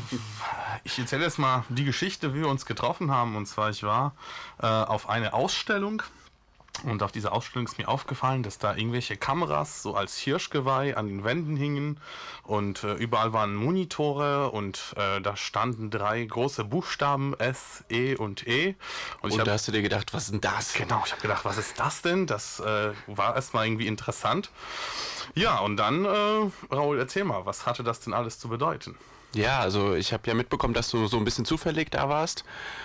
ich erzähle jetzt mal die Geschichte, wie wir uns getroffen haben. Und zwar, ich war äh, auf eine Ausstellung und auf dieser Ausstellung ist mir aufgefallen, dass da irgendwelche Kameras so als Hirschgeweih an den Wänden hingen und äh, überall waren Monitore und äh, da standen drei große Buchstaben S, E und E. Und, und hab, da hast du dir gedacht, was ist denn das? Genau, ich habe gedacht, was ist das denn? Das äh, war erstmal irgendwie interessant. Ja, und dann, äh, Raoul, erzähl mal, was hatte das denn alles zu bedeuten? Ja, also ich habe ja mitbekommen, dass du so ein bisschen zufällig da warst.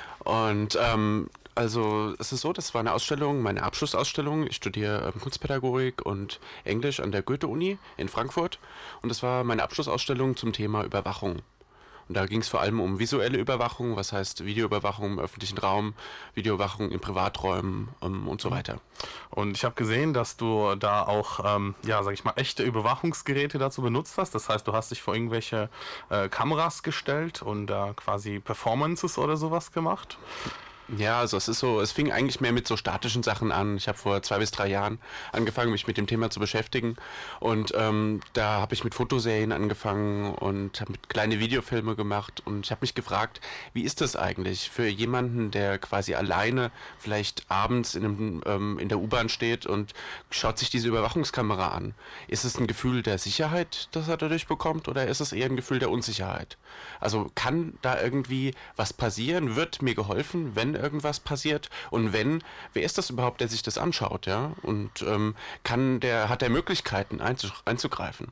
Und ähm, also es ist so, das war eine Ausstellung, meine Abschlussausstellung. Ich studiere ähm, Kunstpädagogik und Englisch an der Goethe-Uni in Frankfurt. Und das war meine Abschlussausstellung zum Thema Überwachung. Und da ging es vor allem um visuelle Überwachung, was heißt Videoüberwachung im öffentlichen Raum, Videoüberwachung in Privaträumen ähm, und so weiter. Und ich habe gesehen, dass du da auch, ähm, ja, sag ich mal, echte Überwachungsgeräte dazu benutzt hast. Das heißt, du hast dich vor irgendwelche äh, Kameras gestellt und da äh, quasi Performances oder sowas gemacht. Ja, also es ist so, es fing eigentlich mehr mit so statischen Sachen an. Ich habe vor zwei bis drei Jahren angefangen, mich mit dem Thema zu beschäftigen und ähm, da habe ich mit Fotoserien angefangen und habe mit kleine Videofilme gemacht und ich habe mich gefragt, wie ist das eigentlich für jemanden, der quasi alleine vielleicht abends in, einem, ähm, in der U-Bahn steht und schaut sich diese Überwachungskamera an? Ist es ein Gefühl der Sicherheit, das er dadurch bekommt, oder ist es eher ein Gefühl der Unsicherheit? Also kann da irgendwie was passieren? Wird mir geholfen, wenn irgendwas passiert? Und wenn, wer ist das überhaupt, der sich das anschaut, ja? Und ähm, kann der, hat der Möglichkeiten einzugreifen?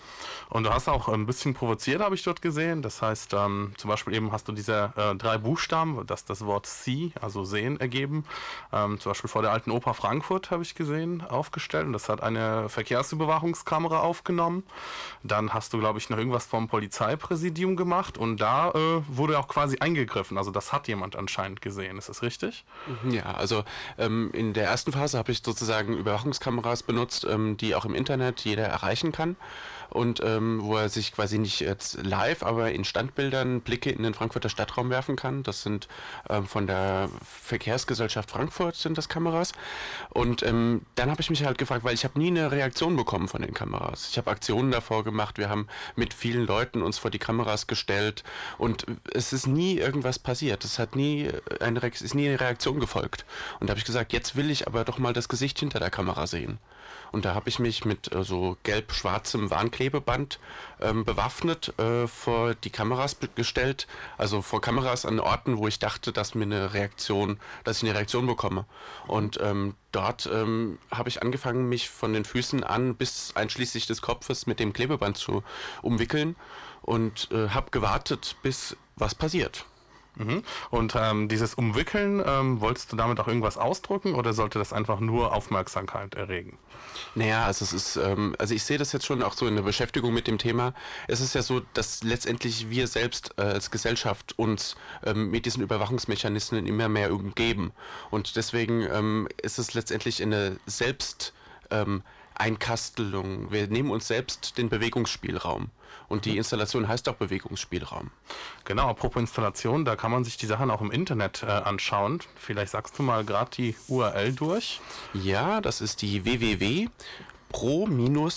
Und du hast auch ein bisschen provoziert, habe ich dort gesehen. Das heißt, ähm, zum Beispiel eben hast du diese äh, drei Buchstaben, das das Wort See, also sehen, ergeben. Ähm, zum Beispiel vor der Alten Oper Frankfurt habe ich gesehen, aufgestellt. Und das hat eine Verkehrsüberwachungskamera aufgenommen. Dann hast du, glaube ich, noch irgendwas vom Polizeipräsidium gemacht. Und da äh, wurde auch quasi eingegriffen. Also das hat jemand anscheinend gesehen. Ist das richtig? Ja, also ähm, in der ersten Phase habe ich sozusagen Überwachungskameras benutzt, ähm, die auch im Internet jeder erreichen kann. Und ähm, wo er sich quasi nicht jetzt live, aber in Standbildern Blicke in den Frankfurter Stadtraum werfen kann. Das sind ähm, von der Verkehrsgesellschaft Frankfurt sind das Kameras. Und ähm, dann habe ich mich halt gefragt, weil ich habe nie eine Reaktion bekommen von den Kameras. Ich habe Aktionen davor gemacht, wir haben mit vielen Leuten uns vor die Kameras gestellt und es ist nie irgendwas passiert. Es hat nie eine Re- ist nie eine Reaktion gefolgt. Und da habe ich gesagt, jetzt will ich aber doch mal das Gesicht hinter der Kamera sehen. Und da habe ich mich mit äh, so gelb-schwarzem Warnklebeband ähm, bewaffnet äh, vor die Kameras gestellt, also vor Kameras an Orten, wo ich dachte, dass mir eine Reaktion, dass ich eine Reaktion bekomme. Und ähm, dort ähm, habe ich angefangen, mich von den Füßen an bis einschließlich des Kopfes mit dem Klebeband zu umwickeln und äh, habe gewartet, bis was passiert. Mhm. Und ähm, dieses Umwickeln, ähm, wolltest du damit auch irgendwas ausdrücken oder sollte das einfach nur Aufmerksamkeit erregen? Naja, also es ist, ähm, also ich sehe das jetzt schon auch so in der Beschäftigung mit dem Thema. Es ist ja so, dass letztendlich wir selbst äh, als Gesellschaft uns ähm, mit diesen Überwachungsmechanismen immer mehr umgeben. Und deswegen ähm, ist es letztendlich eine Selbst ähm, Einkastelung. Wir nehmen uns selbst den Bewegungsspielraum. Und die Installation heißt auch Bewegungsspielraum. Genau, apropos Installation, da kann man sich die Sachen auch im Internet äh, anschauen. Vielleicht sagst du mal gerade die U R L durch. Ja, das ist die w w w punkt pro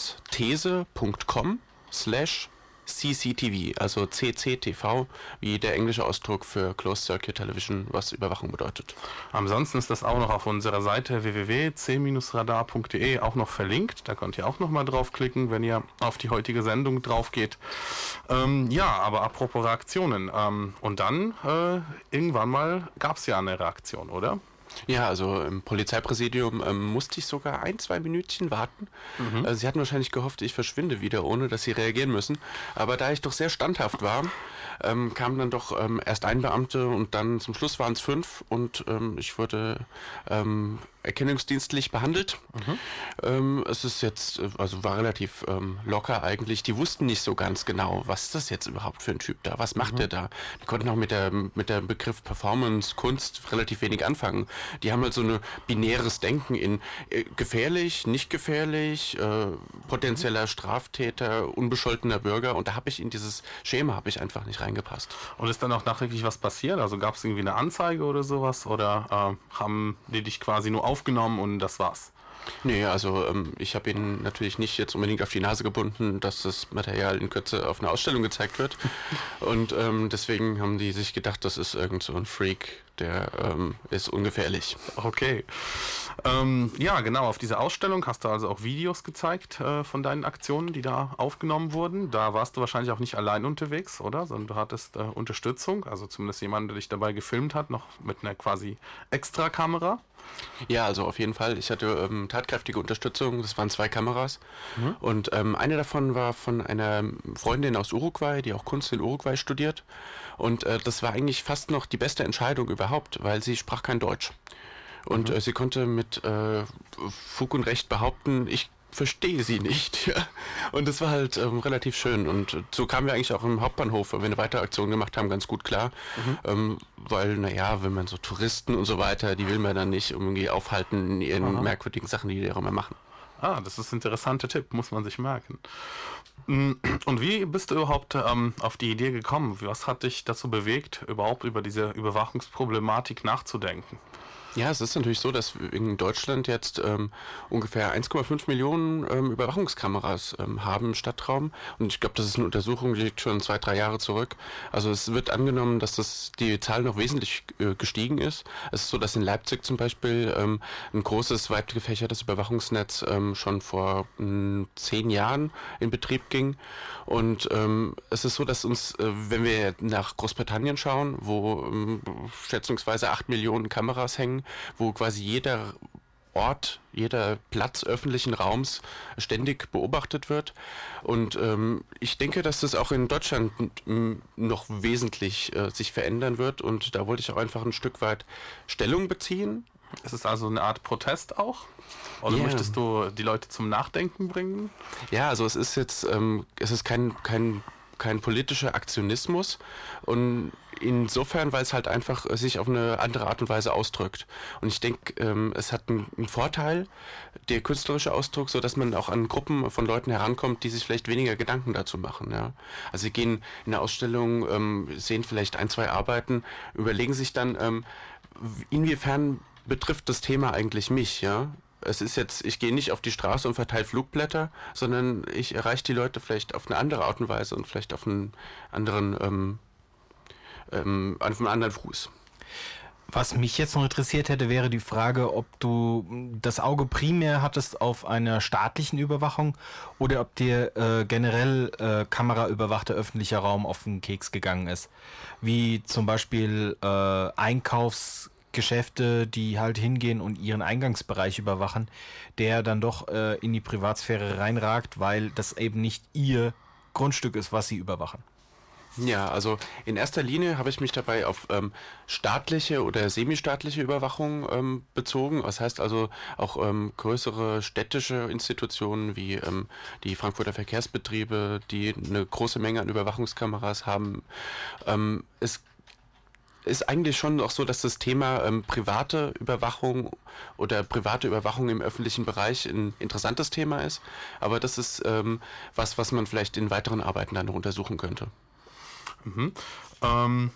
these punkt com slash C C T V, also C C T V, wie der englische Ausdruck für Closed Circuit Television, was Überwachung bedeutet. Ansonsten ist das auch noch auf unserer Seite w w w punkt c Bindestrich radar punkt d e auch noch verlinkt. Da könnt ihr auch noch mal draufklicken, wenn ihr auf die heutige Sendung drauf geht. Ähm, ja, aber apropos Reaktionen. Ähm, und dann, äh, irgendwann mal gab es ja eine Reaktion, oder? Ja, also im Polizeipräsidium ähm, musste ich sogar ein, zwei Minütchen warten. Mhm. Also sie hatten wahrscheinlich gehofft, ich verschwinde wieder, ohne dass sie reagieren müssen. Aber da ich doch sehr standhaft war, ähm, kam dann doch ähm, erst ein Beamter und dann zum Schluss waren es fünf und ähm, ich wurde ähm, erkennungsdienstlich behandelt. Mhm. Ähm, es ist jetzt, also war relativ ähm, locker eigentlich. Die wussten nicht so ganz genau, was ist das jetzt überhaupt für ein Typ da? Was macht mhm. der da? Die konnten auch mit der mit der Begriff Performance, Kunst relativ wenig anfangen. Die haben halt so ein binäres Denken in äh, gefährlich, nicht gefährlich, äh, potenzieller Straftäter, unbescholtener Bürger. Und da habe ich in dieses Schema habe ich einfach nicht reingepasst. Und ist dann auch nachträglich was passiert? Also gab es irgendwie eine Anzeige oder sowas? Oder äh, haben die dich quasi nur aufgenommen und das war's? Nee, also ähm, ich habe ihn natürlich nicht jetzt unbedingt auf die Nase gebunden, dass das Material in Kürze auf einer Ausstellung gezeigt wird. Und ähm, deswegen haben die sich gedacht, das ist irgend so ein Freak, der ähm, ist ungefährlich. Okay. Ähm, ja, genau, auf dieser Ausstellung hast du also auch Videos gezeigt äh, von deinen Aktionen, die da aufgenommen wurden. Da warst du wahrscheinlich auch nicht allein unterwegs, oder? Sondern du hattest äh, Unterstützung, also zumindest jemand, der dich dabei gefilmt hat, noch mit einer quasi Extra-Kamera. Ja, also auf jeden Fall. Ich hatte ähm, tatkräftige Unterstützung. Das waren zwei Kameras. Mhm. Und ähm, eine davon war von einer Freundin aus Uruguay, die auch Kunst in Uruguay studiert. Und äh, das war eigentlich fast noch die beste Entscheidung überhaupt, weil sie sprach kein Deutsch. Und mhm. äh, sie konnte mit äh, Fug und Recht behaupten, ich verstehe sie nicht. Ja. Und das war halt ähm, relativ schön. Und äh, so kamen wir eigentlich auch im Hauptbahnhof, wenn wir eine weitere Aktion gemacht haben, ganz gut klar. Mhm. Ähm, weil, naja, wenn man so Touristen und so weiter, die will man dann nicht irgendwie aufhalten in ihren Aha. merkwürdigen Sachen, die die auch immer machen. Ah, das ist ein interessanter Tipp, muss man sich merken. Und wie bist du überhaupt ähm, auf die Idee gekommen? Was hat dich dazu bewegt, überhaupt über diese Überwachungsproblematik nachzudenken? Ja, es ist natürlich so, dass wir in Deutschland jetzt ähm, ungefähr eins Komma fünf Millionen ähm, Überwachungskameras ähm, haben im Stadtraum. Und ich glaube, das ist eine Untersuchung, die liegt schon zwei, drei Jahre zurück. Also es wird angenommen, dass das die Zahl noch wesentlich äh, gestiegen ist. Es ist so, dass in Leipzig zum Beispiel ähm, ein großes, weit gefächertes Überwachungsnetz ähm, schon vor mh, zehn Jahren in Betrieb ging. Und ähm, es ist so, dass uns, äh, wenn wir nach Großbritannien schauen, wo ähm, schätzungsweise acht Millionen Kameras hängen, wo quasi jeder Ort, jeder Platz öffentlichen Raums ständig beobachtet wird. Und ähm, ich denke, dass das auch in Deutschland m, noch wesentlich äh, sich verändern wird. Und da wollte ich auch einfach ein Stück weit Stellung beziehen. Es ist also eine Art Protest auch? Oder yeah. möchtest du die Leute zum Nachdenken bringen? Ja, also es ist jetzt, ähm, es ist kein, kein, kein politischer Aktionismus. Und insofern, weil es halt einfach sich auf eine andere Art und Weise ausdrückt. Und ich denke, ähm, es hat einen, einen Vorteil, der künstlerische Ausdruck, so dass man auch an Gruppen von Leuten herankommt, die sich vielleicht weniger Gedanken dazu machen. Ja? Also sie gehen in eine Ausstellung, ähm, sehen vielleicht ein, zwei Arbeiten, überlegen sich dann, ähm, inwiefern betrifft das Thema eigentlich mich, ja? Es ist jetzt, ich gehe nicht auf die Straße und verteile Flugblätter, sondern ich erreiche die Leute vielleicht auf eine andere Art und Weise und vielleicht auf einen anderen ähm, Ähm, auf einem anderen Fuß. Was mich jetzt noch interessiert hätte, wäre die Frage, ob du das Auge primär hattest auf einer staatlichen Überwachung oder ob dir äh, generell äh, kameraüberwachter öffentlicher Raum auf den Keks gegangen ist. Wie zum Beispiel äh, Einkaufsgeschäfte, die halt hingehen und ihren Eingangsbereich überwachen, der dann doch äh, in die Privatsphäre reinragt, weil das eben nicht ihr Grundstück ist, was sie überwachen. Ja, also in erster Linie habe ich mich dabei auf ähm, staatliche oder semistaatliche Überwachung ähm, bezogen. Das heißt also auch ähm, größere städtische Institutionen wie ähm, die Frankfurter Verkehrsbetriebe, die eine große Menge an Überwachungskameras haben. Ähm, es ist eigentlich schon auch so, dass das Thema ähm, private Überwachung oder private Überwachung im öffentlichen Bereich ein interessantes Thema ist. Aber das ist ähm, was, was man vielleicht in weiteren Arbeiten dann noch untersuchen könnte. Mhm. Ähm,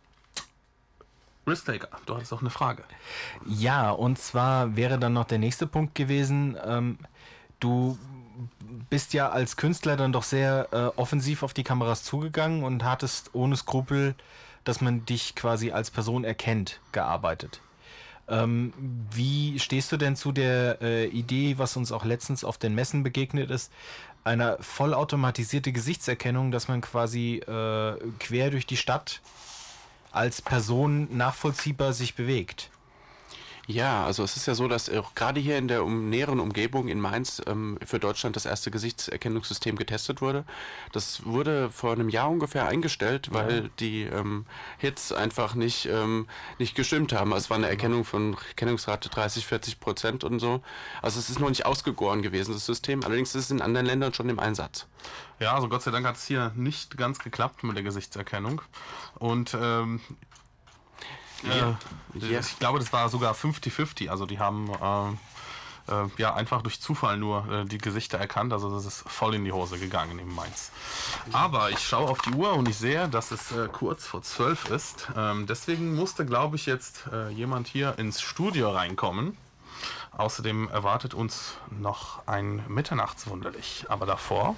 Risk-Taker, du hattest auch eine Frage. Ja, und zwar wäre dann noch der nächste Punkt gewesen, ähm, du bist ja als Künstler dann doch sehr äh, offensiv auf die Kameras zugegangen und hattest ohne Skrupel, dass man dich quasi als Person erkennt, gearbeitet. Ähm, wie stehst du denn zu der äh, Idee, was uns auch letztens auf den Messen begegnet ist, eine vollautomatisierte Gesichtserkennung, dass man quasi äh, quer durch die Stadt als Person nachvollziehbar sich bewegt? Ja, also es ist ja so, dass auch gerade hier in der um, näheren Umgebung in Mainz ähm, für Deutschland das erste Gesichtserkennungssystem getestet wurde. Das wurde vor einem Jahr ungefähr eingestellt, weil ja. die ähm, Hits einfach nicht, ähm, nicht gestimmt haben. Also es war eine Erkennung von Erkennungsrate dreißig, vierzig Prozent und so. Also es ist noch nicht ausgegoren gewesen, das System. Allerdings ist es in anderen Ländern schon im Einsatz. Ja, also Gott sei Dank hat es hier nicht ganz geklappt mit der Gesichtserkennung. Und ähm, Ja. Äh, ich glaube, das war sogar fünfzig fünfzig. Also die haben äh, äh, ja einfach durch Zufall nur äh, die Gesichter erkannt. Also das ist voll in die Hose gegangen in Mainz. Aber ich schaue auf die Uhr und ich sehe, dass es äh, kurz vor zwölf ist. Ähm, deswegen musste, glaube ich, jetzt äh, jemand hier ins Studio reinkommen. Außerdem erwartet uns noch ein Mitternachtswunderlich. Aber davor...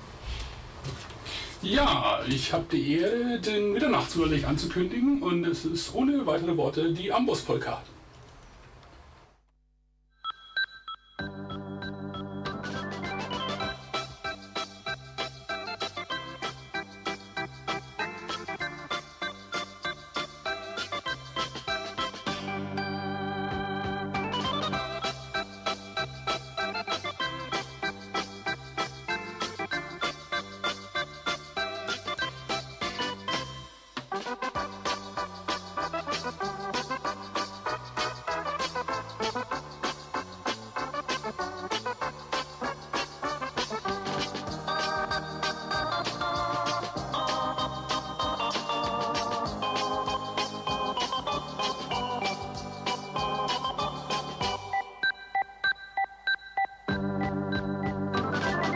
Ja, ich habe die Ehre, den Mitternachtswunderlich anzukündigen und es ist ohne weitere Worte die Amboss-Polka.